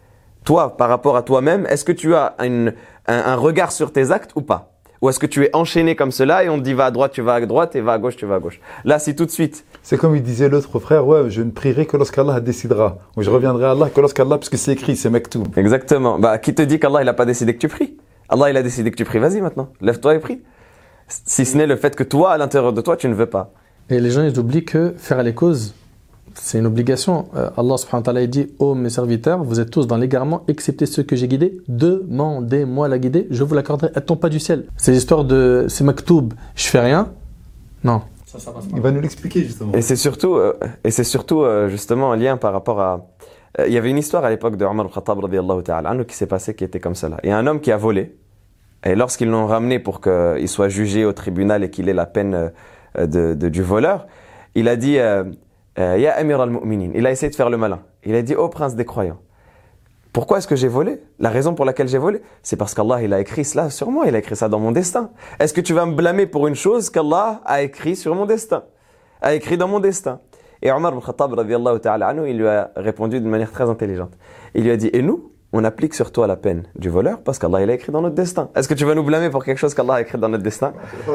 S2: toi, par rapport à toi-même, est-ce que tu as un regard sur tes actes ou pas? Ou est-ce que tu es enchaîné comme cela et on te dit va à droite, tu vas à droite et va à gauche, tu vas à gauche? Là, si tout de suite.
S3: C'est comme il disait l'autre frère, ouais, je ne prierai que lorsqu'Allah décidera. Ou je reviendrai à Allah que lorsqu'Allah, parce que c'est écrit, c'est Mektoub.
S2: Exactement. Bah, qui te dit qu'Allah, il n'a pas décidé que tu pries? Allah, il a décidé que tu pries. Vas-y maintenant, lève-toi et prie. Si ce n'est le fait que toi, à l'intérieur de toi, tu ne veux pas.
S1: Et les gens, ils oublient que faire les causes, c'est une obligation. Allah subhanahu wa ta'ala, il dit: ô mes serviteurs, vous êtes tous dans l'égarement, excepté ceux que j'ai guidés. Demandez-moi la guider, je vous l'accorderai. Elle tombe pas du ciel. C'est l'histoire de c'est maktoub, je fais rien. Non. Ça passe pas.
S3: Il va nous l'expliquer justement.
S2: Et c'est surtout, justement un lien par rapport à. Il y avait une histoire à l'époque de Omar al-Khattab radiyallahu ta'ala anhu qui s'est passée qui était comme cela. Il y a un homme qui a volé. Et lorsqu'ils l'ont ramené pour qu'il soit jugé au tribunal et qu'il ait la peine du voleur, il a dit Ya Amir al-Mu'minin. Il a essayé de faire le malin. Il a dit: ô prince des croyants, pourquoi est-ce que j'ai volé? La raison pour laquelle j'ai volé, c'est parce qu'Allah il a écrit cela sur moi, il a écrit ça dans mon destin. Est-ce que tu vas me blâmer pour une chose qu'Allah a écrit sur mon destin, a écrit dans mon destin? Et Omar al-Khattab radiyallahu ta'ala anhu, il lui a répondu d'une manière très intelligente. Il lui a dit: et nous, on applique sur toi la peine du voleur parce qu'Allah il a écrit dans notre destin. Est-ce que tu vas nous blâmer pour quelque chose qu'Allah a écrit dans notre destin?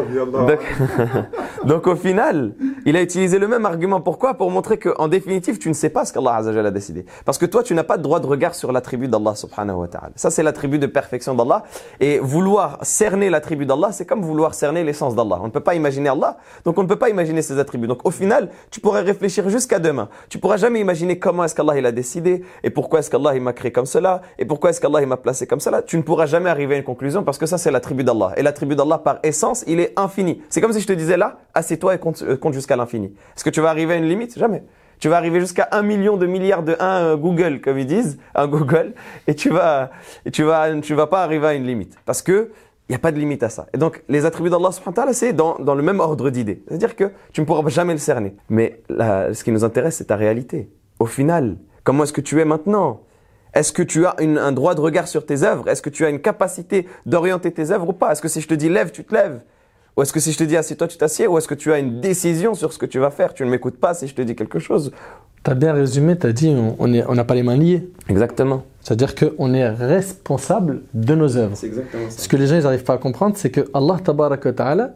S2: Donc au final, il a utilisé le même argument. Pourquoi? Pour montrer qu'en définitive, tu ne sais pas ce qu'Allah Azza wa Jalla a décidé. Parce que toi, tu n'as pas de droit de regard sur l'attribut d'Allah subhanahu wa ta'ala. Ça, c'est l'attribut de perfection d'Allah. Et vouloir cerner l'attribut d'Allah, c'est comme vouloir cerner l'essence d'Allah. On ne peut pas imaginer Allah, donc on ne peut pas imaginer ses attributs. Donc au final, tu pourrais réfléchir jusqu'à demain. Tu pourras jamais imaginer comment est-ce qu'Allah il a décidé et pourquoi est-ce qu'Allah il m'a créé comme cela et pourquoi est-ce qu'Allah il m'a placé comme cela. Tu ne pourras jamais arriver à une conclusion parce que ça, c'est l'attribut d'Allah. Et l'attribut d'Allah, par essence, il est infini. C'est comme si je te disais là, assieds-toi et compte jusqu'à l'infini. Est-ce que tu vas arriver à une limite? Jamais. Tu vas arriver jusqu'à 1 million de milliards de 1 Google, comme ils disent, un Google, et tu vas pas arriver à une limite. Parce que il n'y a pas de limite à ça. Et donc, les attributs d'Allah subhanahu wa ta'ala, c'est dans le même ordre d'idées. C'est-à-dire que tu ne pourras jamais le cerner. Mais là, ce qui nous intéresse, c'est ta réalité. Au final, comment est-ce que tu es maintenant? Est-ce que tu as un droit de regard sur tes œuvres? Est-ce que tu as une capacité d'orienter tes œuvres ou pas? Est-ce que si je te dis lève, tu te lèves? Ou est-ce que si je te dis assieds-toi, tu t'assieds? Ou est-ce que tu as une décision sur ce que tu vas faire? Tu ne m'écoutes pas si je te dis quelque chose.
S1: Tu as bien résumé, tu as dit on n'a pas les mains liées.
S2: Exactement.
S1: C'est-à-dire qu'on est responsable de nos œuvres.
S2: C'est exactement ça.
S1: Ce que les gens n'arrivent pas à comprendre, c'est que Allah tabaraka wa ta'ala,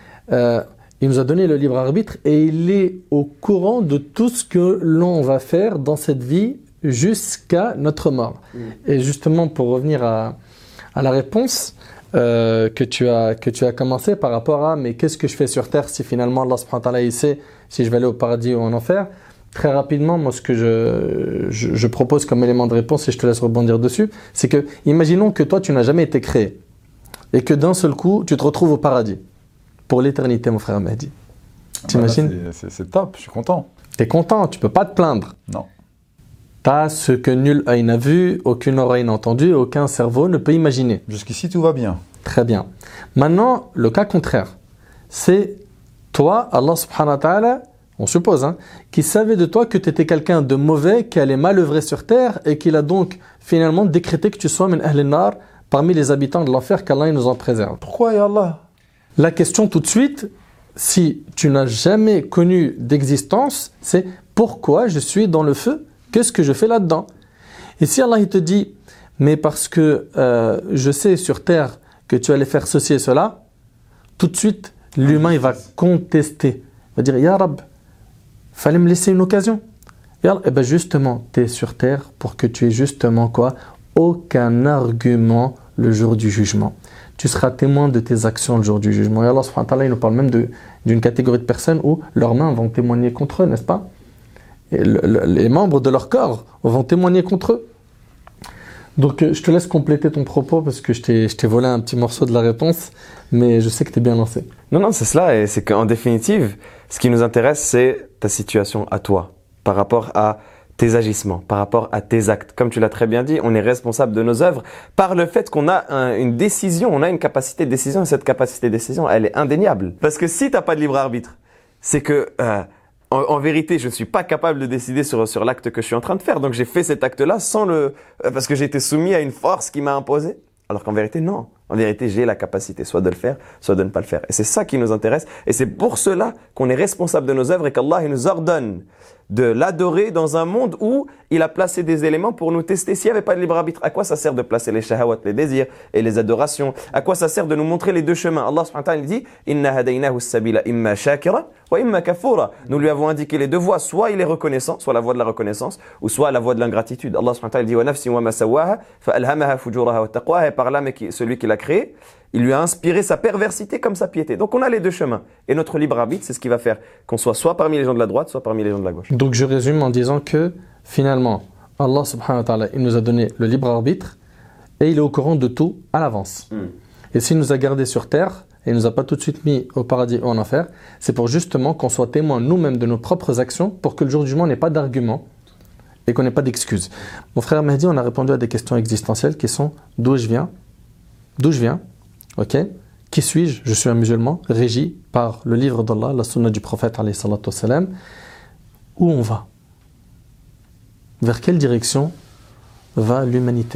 S1: il nous a donné le libre arbitre et il est au courant de tout ce que l'on va faire dans cette vie jusqu'à notre mort. Et justement, pour revenir à la réponse que tu as commencé par rapport à mais qu'est-ce que je fais sur terre si finalement Allah subhanahu wa ta'ala il sait si je vais aller au paradis ou en enfer. Très rapidement, moi ce que je propose comme élément de réponse et je te laisse rebondir dessus, c'est que imaginons que toi tu n'as jamais été créé et que d'un seul coup tu te retrouves au paradis pour l'éternité, mon frère Mehdi. T'imagines?
S3: C'est top, je suis content.
S1: T'es content, tu peux pas te plaindre.
S3: Non.
S1: T'as ce que nul œil n'a vu, aucune oreille n'a entendu, aucun cerveau ne peut imaginer.
S3: Jusqu'ici, tout va bien.
S1: Très bien. Maintenant, le cas contraire, c'est toi, Allah subhanahu wa ta'ala, on suppose, qui savait de toi que tu étais quelqu'un de mauvais, qui allait mal œuvrer sur terre et qu'il a donc finalement décrété que tu sois min ahl nar, parmi les habitants de l'enfer, qu'Allah nous en préserve.
S3: Pourquoi, ya Allah?
S1: La question tout de suite, si tu n'as jamais connu d'existence, c'est pourquoi je suis dans le feu? Qu'est-ce que je fais là-dedans? Et si Allah il te dit, mais parce que je sais sur terre que tu allais faire ceci et cela, tout de suite, l'humain il va contester. Il va dire, Ya Rab, fallait me laisser une occasion. Et bien justement, tu es sur terre pour que tu aies justement quoi? Aucun argument le jour du jugement. Tu seras témoin de tes actions le jour du jugement. Et Allah subhanahu wa ta'ala, il nous parle même d'une catégorie de personnes où leurs mains vont témoigner contre eux, n'est-ce pas? Et les membres de leur corps vont témoigner contre eux. Donc je te laisse compléter ton propos parce que je t'ai volé un petit morceau de la réponse, mais je sais que tu es bien lancé.
S2: Non, c'est cela, et c'est qu'en définitive, ce qui nous intéresse, c'est ta situation à toi, par rapport à tes agissements, par rapport à tes actes. Comme tu l'as très bien dit, on est responsable de nos œuvres par le fait qu'on a une décision, on a une capacité de décision, et cette capacité de décision, elle est indéniable. Parce que si tu n'as pas de libre arbitre, c'est que... En vérité, je ne suis pas capable de décider sur l'acte que je suis en train de faire. Donc j'ai fait cet acte-là parce que j'ai été soumis à une force qui m'a imposé. Alors qu'en vérité, non. En vérité, j'ai la capacité soit de le faire, soit de ne pas le faire. Et c'est ça qui nous intéresse. Et c'est pour cela qu'on est responsable de nos œuvres et qu'Allah nous ordonne de l'adorer dans un monde où il a placé des éléments pour nous tester. S'il n'y avait pas de libre arbitre, à quoi ça sert de placer les shahawat, les désirs et les adorations? À quoi ça sert de nous montrer les deux chemins? Allah subhanahu wa ta'ala dit « Inna hadaynahu as-sabila imma shakira wa imma kafura » Nous lui avons indiqué les deux voies, soit il est reconnaissant, soit la voie de la reconnaissance, ou soit la voie de l'ingratitude. Allah subhanahu wa ta'ala dit « Wa nafsin wa ma sawaha fa alhamaha fujuraha wa taqwaha » Et par là, mais celui qui l'a créé, il lui a inspiré sa perversité comme sa piété. Donc on a les deux chemins. Et notre libre arbitre, c'est ce qui va faire qu'on soit parmi les gens de la droite, soit parmi les gens de la gauche.
S1: Donc je résume en disant que finalement, Allah subhanahu wa ta'ala, il nous a donné le libre arbitre et il est au courant de tout à l'avance. Et s'il nous a gardés sur terre et il nous a pas tout de suite mis au paradis ou en enfer, c'est pour justement qu'on soit témoins nous-mêmes de nos propres actions pour que le jour du jugement n'ait pas d'argument et qu'on n'ait pas d'excuses. Mon frère Mehdi, on a répondu à des questions existentielles qui sont d'où je viens, ok? Qui suis-je? Je suis un musulman, régi par le livre d'Allah, la sunna du prophète alayhi salatu wassalam. Où on va? Vers quelle direction va l'humanité?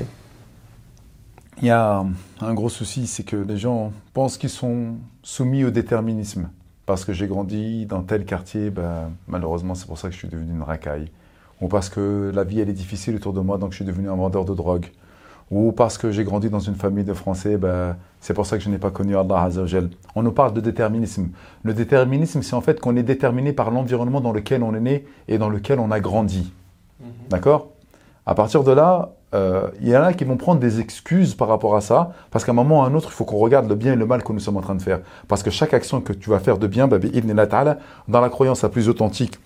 S3: Il y a un gros souci, c'est que les gens pensent qu'ils sont soumis au déterminisme. Parce que j'ai grandi dans tel quartier, malheureusement c'est pour ça que je suis devenu une racaille. Ou parce que la vie elle est difficile autour de moi, donc je suis devenu un vendeur de drogue. Ou parce que j'ai grandi dans une famille de Français, c'est pour ça que je n'ai pas connu Allah Azza wa Jal. On nous parle de déterminisme. Le déterminisme, c'est en fait qu'on est déterminé par l'environnement dans lequel on est né et dans lequel on a grandi. D'accord? À partir de là, il y en a qui vont prendre des excuses par rapport à ça, parce qu'à un moment ou à un autre, il faut qu'on regarde le bien et le mal que nous sommes en train de faire. Parce que chaque action que tu vas faire de bien, dans la croyance la plus authentique,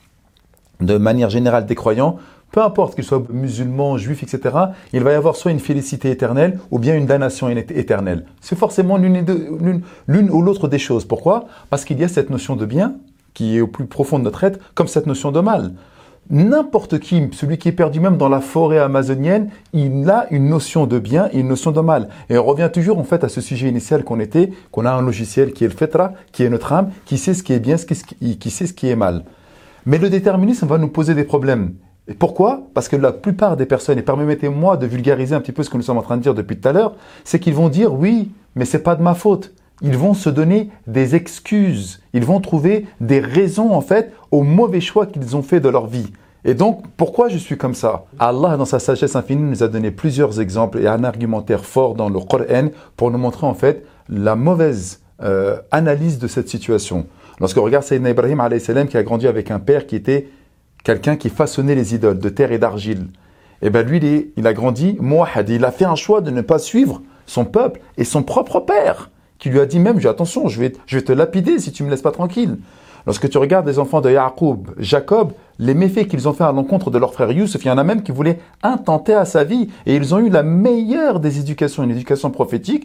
S3: de manière générale des croyants, peu importe qu'ils soient musulmans, juifs, etc., il va y avoir soit une félicité éternelle ou bien une damnation éternelle. C'est forcément l'une ou l'autre des choses. Pourquoi? Parce qu'il y a cette notion de bien qui est au plus profond de notre être, comme cette notion de mal. N'importe qui, celui qui est perdu même dans la forêt amazonienne, il a une notion de bien et une notion de mal. Et on revient toujours en fait à ce sujet initial qu'on a un logiciel qui est le Fitra, qui est notre âme, qui sait ce qui est bien, qui sait ce qui est mal. Mais le déterminisme va nous poser des problèmes. Et pourquoi? Parce que la plupart des personnes, et permettez-moi de vulgariser un petit peu ce que nous sommes en train de dire depuis tout à l'heure, c'est qu'ils vont dire oui, mais c'est pas de ma faute. Ils vont se donner des excuses. Ils vont trouver des raisons en fait aux mauvais choix qu'ils ont fait de leur vie. Et donc, pourquoi je suis comme ça? Allah, dans sa sagesse infinie, nous a donné plusieurs exemples et un argumentaire fort dans le Coran pour nous montrer en fait la mauvaise analyse de cette situation. Lorsqu'on regarde Sayyidina Ibrahim alayhi salam qui a grandi avec un père qui était quelqu'un qui façonnait les idoles de terre et d'argile. Et lui, il a grandi mouahad. Il a fait un choix de ne pas suivre son peuple et son propre père, qui lui a dit même, attention, je vais te lapider si tu ne me laisses pas tranquille. Lorsque tu regardes les enfants de Yaqub, Jacob, les méfaits qu'ils ont fait à l'encontre de leur frère Youssef, il y en a même qui voulaient intenter à sa vie. Et ils ont eu la meilleure des éducations, une éducation prophétique.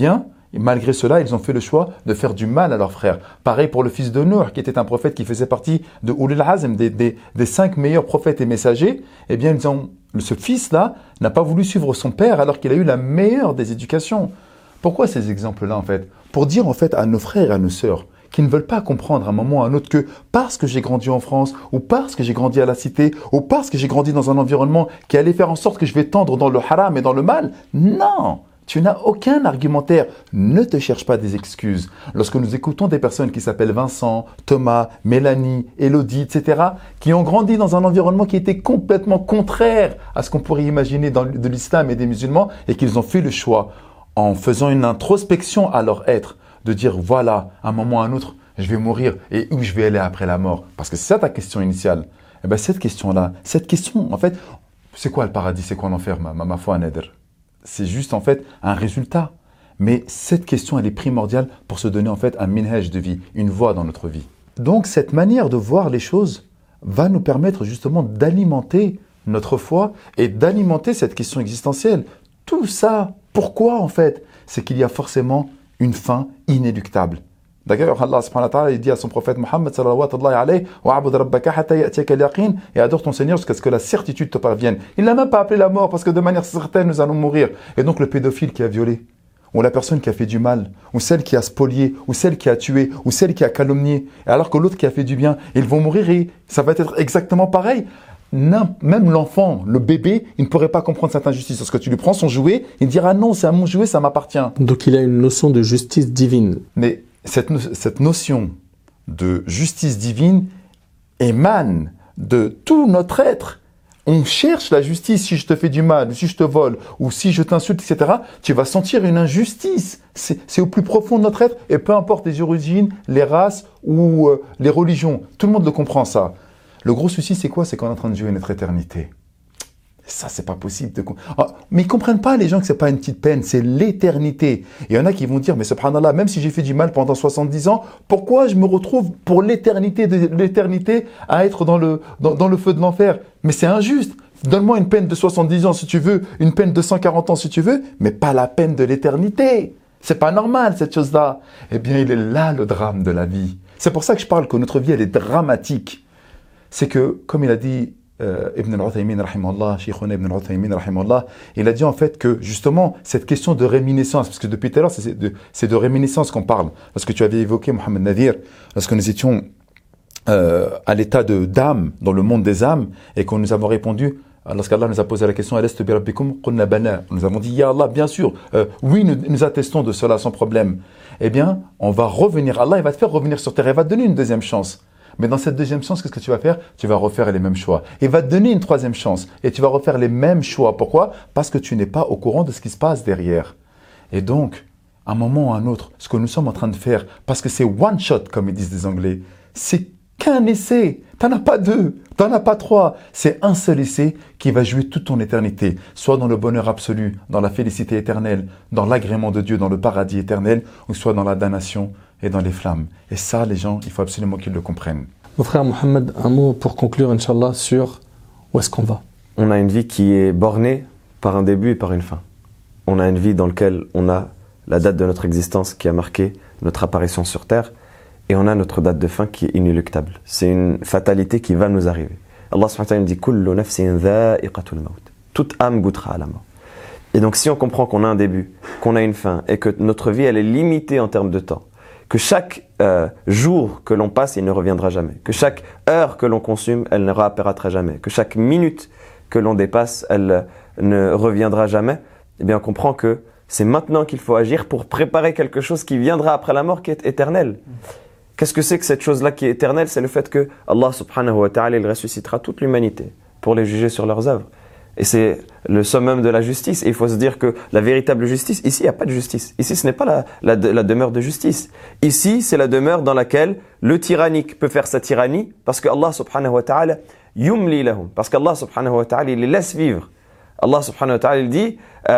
S3: Et malgré cela, ils ont fait le choix de faire du mal à leur frère. Pareil pour le fils de Nour, qui était un prophète qui faisait partie de Ulul Azm, des 5 meilleurs prophètes et messagers. Ce fils-là n'a pas voulu suivre son père alors qu'il a eu la meilleure des éducations. Pourquoi ces exemples-là en fait? Pour dire en fait à nos frères et à nos sœurs qui ne veulent pas comprendre à un moment ou à un autre que parce que j'ai grandi en France, ou parce que j'ai grandi à la cité, ou parce que j'ai grandi dans un environnement qui allait faire en sorte que je vais tendre dans le haram et dans le mal. Non! Tu n'as aucun argumentaire. Ne te cherche pas des excuses. Lorsque nous écoutons des personnes qui s'appellent Vincent, Thomas, Mélanie, Élodie, etc., qui ont grandi dans un environnement qui était complètement contraire à ce qu'on pourrait imaginer de l'islam et des musulmans, et qu'ils ont fait le choix, en faisant une introspection à leur être, de dire voilà, à un moment ou à un autre, je vais mourir et où je vais aller après la mort. Parce que c'est ça ta question initiale. Cette question, en fait, c'est quoi le paradis, c'est quoi l'enfer, ma foi, Nader? C'est juste en fait un résultat. Mais cette question, elle est primordiale pour se donner en fait un minhaj de vie, une voie dans notre vie. Donc cette manière de voir les choses va nous permettre justement d'alimenter notre foi et d'alimenter cette question existentielle. Tout ça, pourquoi en fait? C'est qu'il y a forcément une fin inéluctable. D'ailleurs, Allah subhanahu wa ta'ala, il dit à son prophète Muhammad sallallahu alayhi wa sallam, et adore ton Seigneur jusqu'à ce que la certitude te parvienne. Il n'a même pas appelé la mort parce que de manière certaine nous allons mourir. Et donc le pédophile qui a violé, ou la personne qui a fait du mal, ou celle qui a spolié, ou celle qui a tué, ou celle qui a calomnié, alors que l'autre qui a fait du bien, ils vont mourir et ça va être exactement pareil. Même l'enfant, le bébé, il ne pourrait pas comprendre cette injustice. Lorsque tu lui prends son jouet, il dira non, c'est à mon jouet, ça m'appartient.
S1: Donc il a une notion de justice divine.
S3: Mais cette notion de justice divine émane de tout notre être. On cherche la justice. Si je te fais du mal, si je te vole, ou si je t'insulte, etc., tu vas sentir une injustice. C'est au plus profond de notre être, et peu importe les origines, les races ou les religions. Tout le monde le comprend, ça. Le gros souci, c'est quoi? C'est qu'on est en train de jouer notre éternité. Ça, c'est pas possible. Mais ils comprennent pas, les gens, que c'est pas une petite peine, c'est l'éternité. Il y en a qui vont dire, mais subhanallah, même si j'ai fait du mal pendant 70 ans, pourquoi je me retrouve pour l'éternité à être dans le feu de l'enfer? Mais c'est injuste. Donne-moi une peine de 70 ans si tu veux, une peine de 140 ans si tu veux, mais pas la peine de l'éternité. C'est pas normal, cette chose-là. Eh bien, il est là le drame de la vie. C'est pour ça que je parle que notre vie, elle est dramatique. C'est que, comme il a dit Ibn al-Uthaymin, rahimahullah, Sheikhuna Ibn al-Uthaymin, rahimahullah, il a dit en fait que justement, cette question de réminiscence, parce que depuis tout à l'heure, c'est de réminiscence qu'on parle. Parce que tu avais évoqué, Mohamed Nadir, lorsque nous étions à l'état d'âme, dans le monde des âmes, et qu'on nous avons répondu, lorsqu'Allah nous a posé la question, Alastu bi rabbikum qulna bala, nous avons dit, Ya Allah, bien sûr, oui, nous attestons de cela sans problème. Eh bien, on va revenir, Allah, il va te faire revenir sur terre, il va te donner une deuxième chance. Mais dans cette deuxième chance, qu'est-ce que tu vas faire? Tu vas refaire les mêmes choix. Il va te donner une troisième chance et tu vas refaire les mêmes choix. Pourquoi? Parce que tu n'es pas au courant de ce qui se passe derrière. Et donc, à un moment ou à un autre, ce que nous sommes en train de faire, parce que c'est one shot, comme ils disent les Anglais, c'est qu'un essai. T'en as pas deux, t'en as pas trois. C'est un seul essai qui va jouer toute ton éternité, soit dans le bonheur absolu, dans la félicité éternelle, dans l'agrément de Dieu, dans le paradis éternel, ou soit dans la damnation et dans les flammes. Et ça, les gens, il faut absolument qu'ils le comprennent.
S1: Mon frère Mohamed, un mot pour conclure, Inch'Allah, sur où est-ce qu'on va.
S2: On a une vie qui est bornée par un début et par une fin. On a une vie dans laquelle on a la date de notre existence qui a marqué notre apparition sur Terre, et on a notre date de fin qui est inéluctable. C'est une fatalité qui va nous arriver. Allah subhanahu wa ta'ala dit « Kullu nafsin dha'iqatul maut » Toute âme goûtera à la mort. Et donc si on comprend qu'on a un début, qu'on a une fin, et que notre vie elle est limitée en termes de temps, que chaque jour que l'on passe, il ne reviendra jamais. Que chaque heure que l'on consomme, elle ne réapparaîtra jamais. Que chaque minute que l'on dépasse, elle ne reviendra jamais. Eh bien, on comprend que c'est maintenant qu'il faut agir pour préparer quelque chose qui viendra après la mort, qui est éternel. Qu'est-ce que c'est que cette chose-là qui est éternelle? C'est le fait que Allah subhanahu wa ta'ala, il ressuscitera toute l'humanité pour les juger sur leurs œuvres. Et c'est le summum de la justice. Et il faut se dire que la véritable justice, ici, il n'y a pas de justice. Ici, ce n'est pas la demeure de justice. Ici, c'est la demeure dans laquelle le tyrannique peut faire sa tyrannie parce que Allah subhanahu wa ta'ala yumli lahum. Parce qu'Allah subhanahu wa ta'ala, il les laisse vivre. Allah subhanahu wa ta'ala, il dit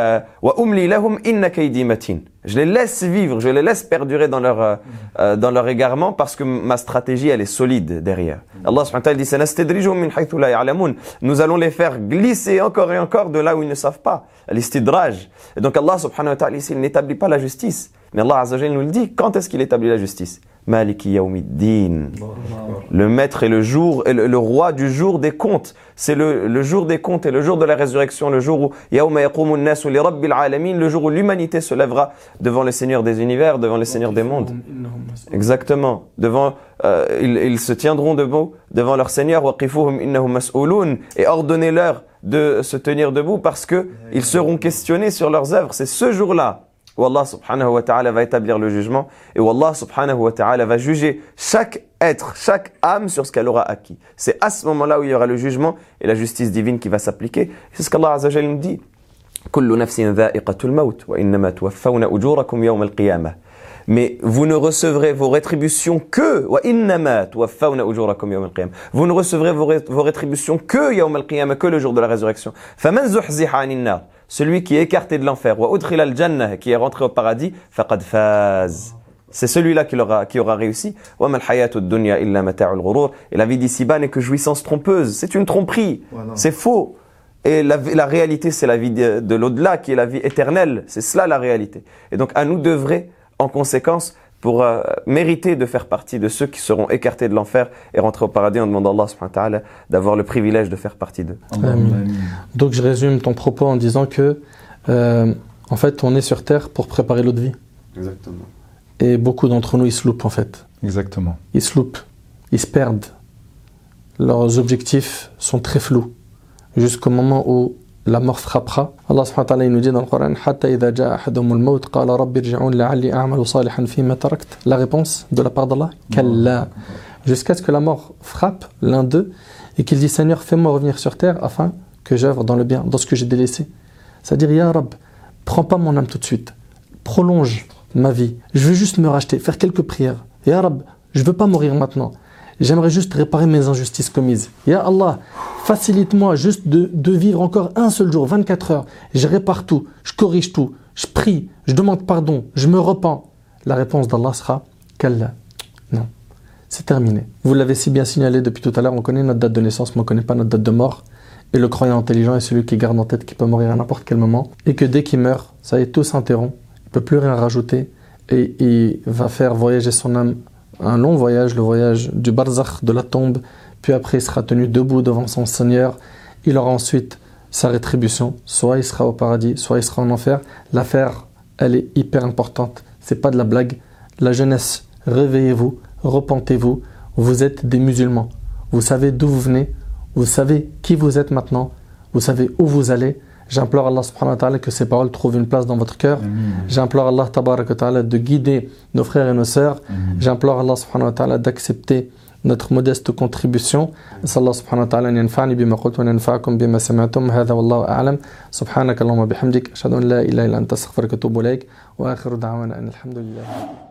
S2: wa umli lahum inna kaydi matin. Je les laisse vivre, je les laisse perdurer dans leur égarement parce que ma stratégie, elle est solide derrière. Allah subhanahu wa ta'ala dit sanastadrijuhum min haythu la ya'lamun. Nous allons les faire glisser encore et encore de là où ils ne savent pas. L'istidraj. Et donc Allah subhanahu wa ta'ala ici, il n'établit pas la justice. Mais Allah azza wa jalla nous le dit, quand est-ce qu'il établit la justice? Maliki yawmiddin. Le maître et le jour, et le roi du jour des comptes. C'est le jour des comptes et le jour de la résurrection, le jour où yawma yaqumu an-nasu li rabbil alamin, le jour où l'humanité se lèvera devant le Seigneur des univers, devant le Seigneur des mondes. Exactement. Ils se tiendront debout devant leur Seigneur, waqifuhum innahum mas'ulun, et ordonnez-leur de se tenir debout parce que ils seront questionnés sur leurs œuvres. C'est ce jour-là où Allah subhanahu wa ta'ala va établir le jugement et où Allah subhanahu wa ta'ala va juger chaque être, chaque âme sur ce qu'elle aura acquis. C'est à ce moment-là où il y aura le jugement et la justice divine qui va s'appliquer. C'est ce qu'Allah azza wa jalla nous dit. Kullu nafsin dha'iqatul maut wa innama tuwaffawna ujurakum yawm al-qiyamah. Mais vous ne recevrez vos rétributions que wa innama tuwaffawna ujurakum yawm al-qiyamah. Vous ne recevrez vos rétributions que yawm al-qiyamah, que le jour de la résurrection. Faman zuhziha 'anil nar. Celui qui est écarté de l'enfer, wa udkhila al-jannah, qui est rentré au paradis, faqad faz. C'est celui-là qui aura réussi. Wa mal hayatud dunya illa mata'ul ghurur. Et la vie d'ici-bas n'est que jouissance trompeuse. C'est une tromperie. Voilà. C'est faux. Et la réalité, c'est la vie de l'au-delà, qui est la vie éternelle. C'est cela la réalité. Et donc, à nous d'œuvrer en conséquence pour mériter de faire partie de ceux qui seront écartés de l'enfer et rentrer au paradis. On demande à Allah subhanahu wa ta'ala d'avoir le privilège de faire partie d'eux.
S1: Donc je résume ton propos en disant que en fait on est sur terre pour préparer l'autre vie.
S2: Exactement.
S1: Et beaucoup d'entre nous ils se loupent en fait.
S3: Exactement.
S1: Ils se loupent, ils se perdent. Leurs objectifs sont très flous jusqu'au moment où la mort frappera. Allah subhanahu wa ta'ala nous dit dans le Coran hatta idha ja'a ahaduhumul maut qala rabbi irji'un la'alli a'malu salihan fima tarakt. La réponse de la part d'Allah kalla, jusqu'à ce que la mort frappe l'un d'eux et qu'il dit Seigneur, fais-moi revenir sur terre afin que j'œuvre dans le bien, dans ce que j'ai délaissé. C'est-à-dire, Ya Rab, prends pas mon âme tout de suite, prolonge ma vie, je veux juste me racheter, faire quelques prières. Ya Rab, je veux pas mourir maintenant, j'aimerais juste réparer mes injustices commises. Ya Allah, facilite-moi juste de vivre encore un seul jour, 24 heures, je répare tout, je corrige tout, je prie, je demande pardon, je me repens. La réponse d'Allah sera Kalla. Non, c'est terminé. Vous l'avez si bien signalé depuis tout à l'heure, on connaît notre date de naissance, mais on ne connaît pas notre date de mort. Et le croyant intelligent est celui qui garde en tête qu'il peut mourir à n'importe quel moment. Et que dès qu'il meurt, ça y est, tout s'interrompt. Il ne peut plus rien rajouter. Et il va faire voyager son âme un long voyage, le voyage du barzakh, de la tombe. Puis après, il sera tenu debout devant son Seigneur. Il aura ensuite sa rétribution. Soit il sera au paradis, soit il sera en enfer. L'affaire, elle est hyper importante. C'est pas de la blague. La jeunesse, réveillez-vous, repentez-vous. Vous êtes des musulmans. Vous savez d'où vous venez. Vous savez qui vous êtes maintenant. Vous savez où vous allez. J'implore Allah subhanahu wa ta'ala que ces paroles trouvent une place dans votre cœur. J'implore Allah tabarak wa ta'ala de guider nos frères et nos sœurs. J'implore Allah subhanahu wa ta'ala d'accepter notre modeste contribution. Allah subhanahu wa ta'ala an yanfa'ni bima qultu wa yanfa'akum bima sami'tum. Hadha wallahu a'lam. Subhanaka Allahumma bihamdik. Ashhadu an la ilaha illa anta astaghfiruka wa atubu ilayk. Wa akhiru da'wana alhamdulillah.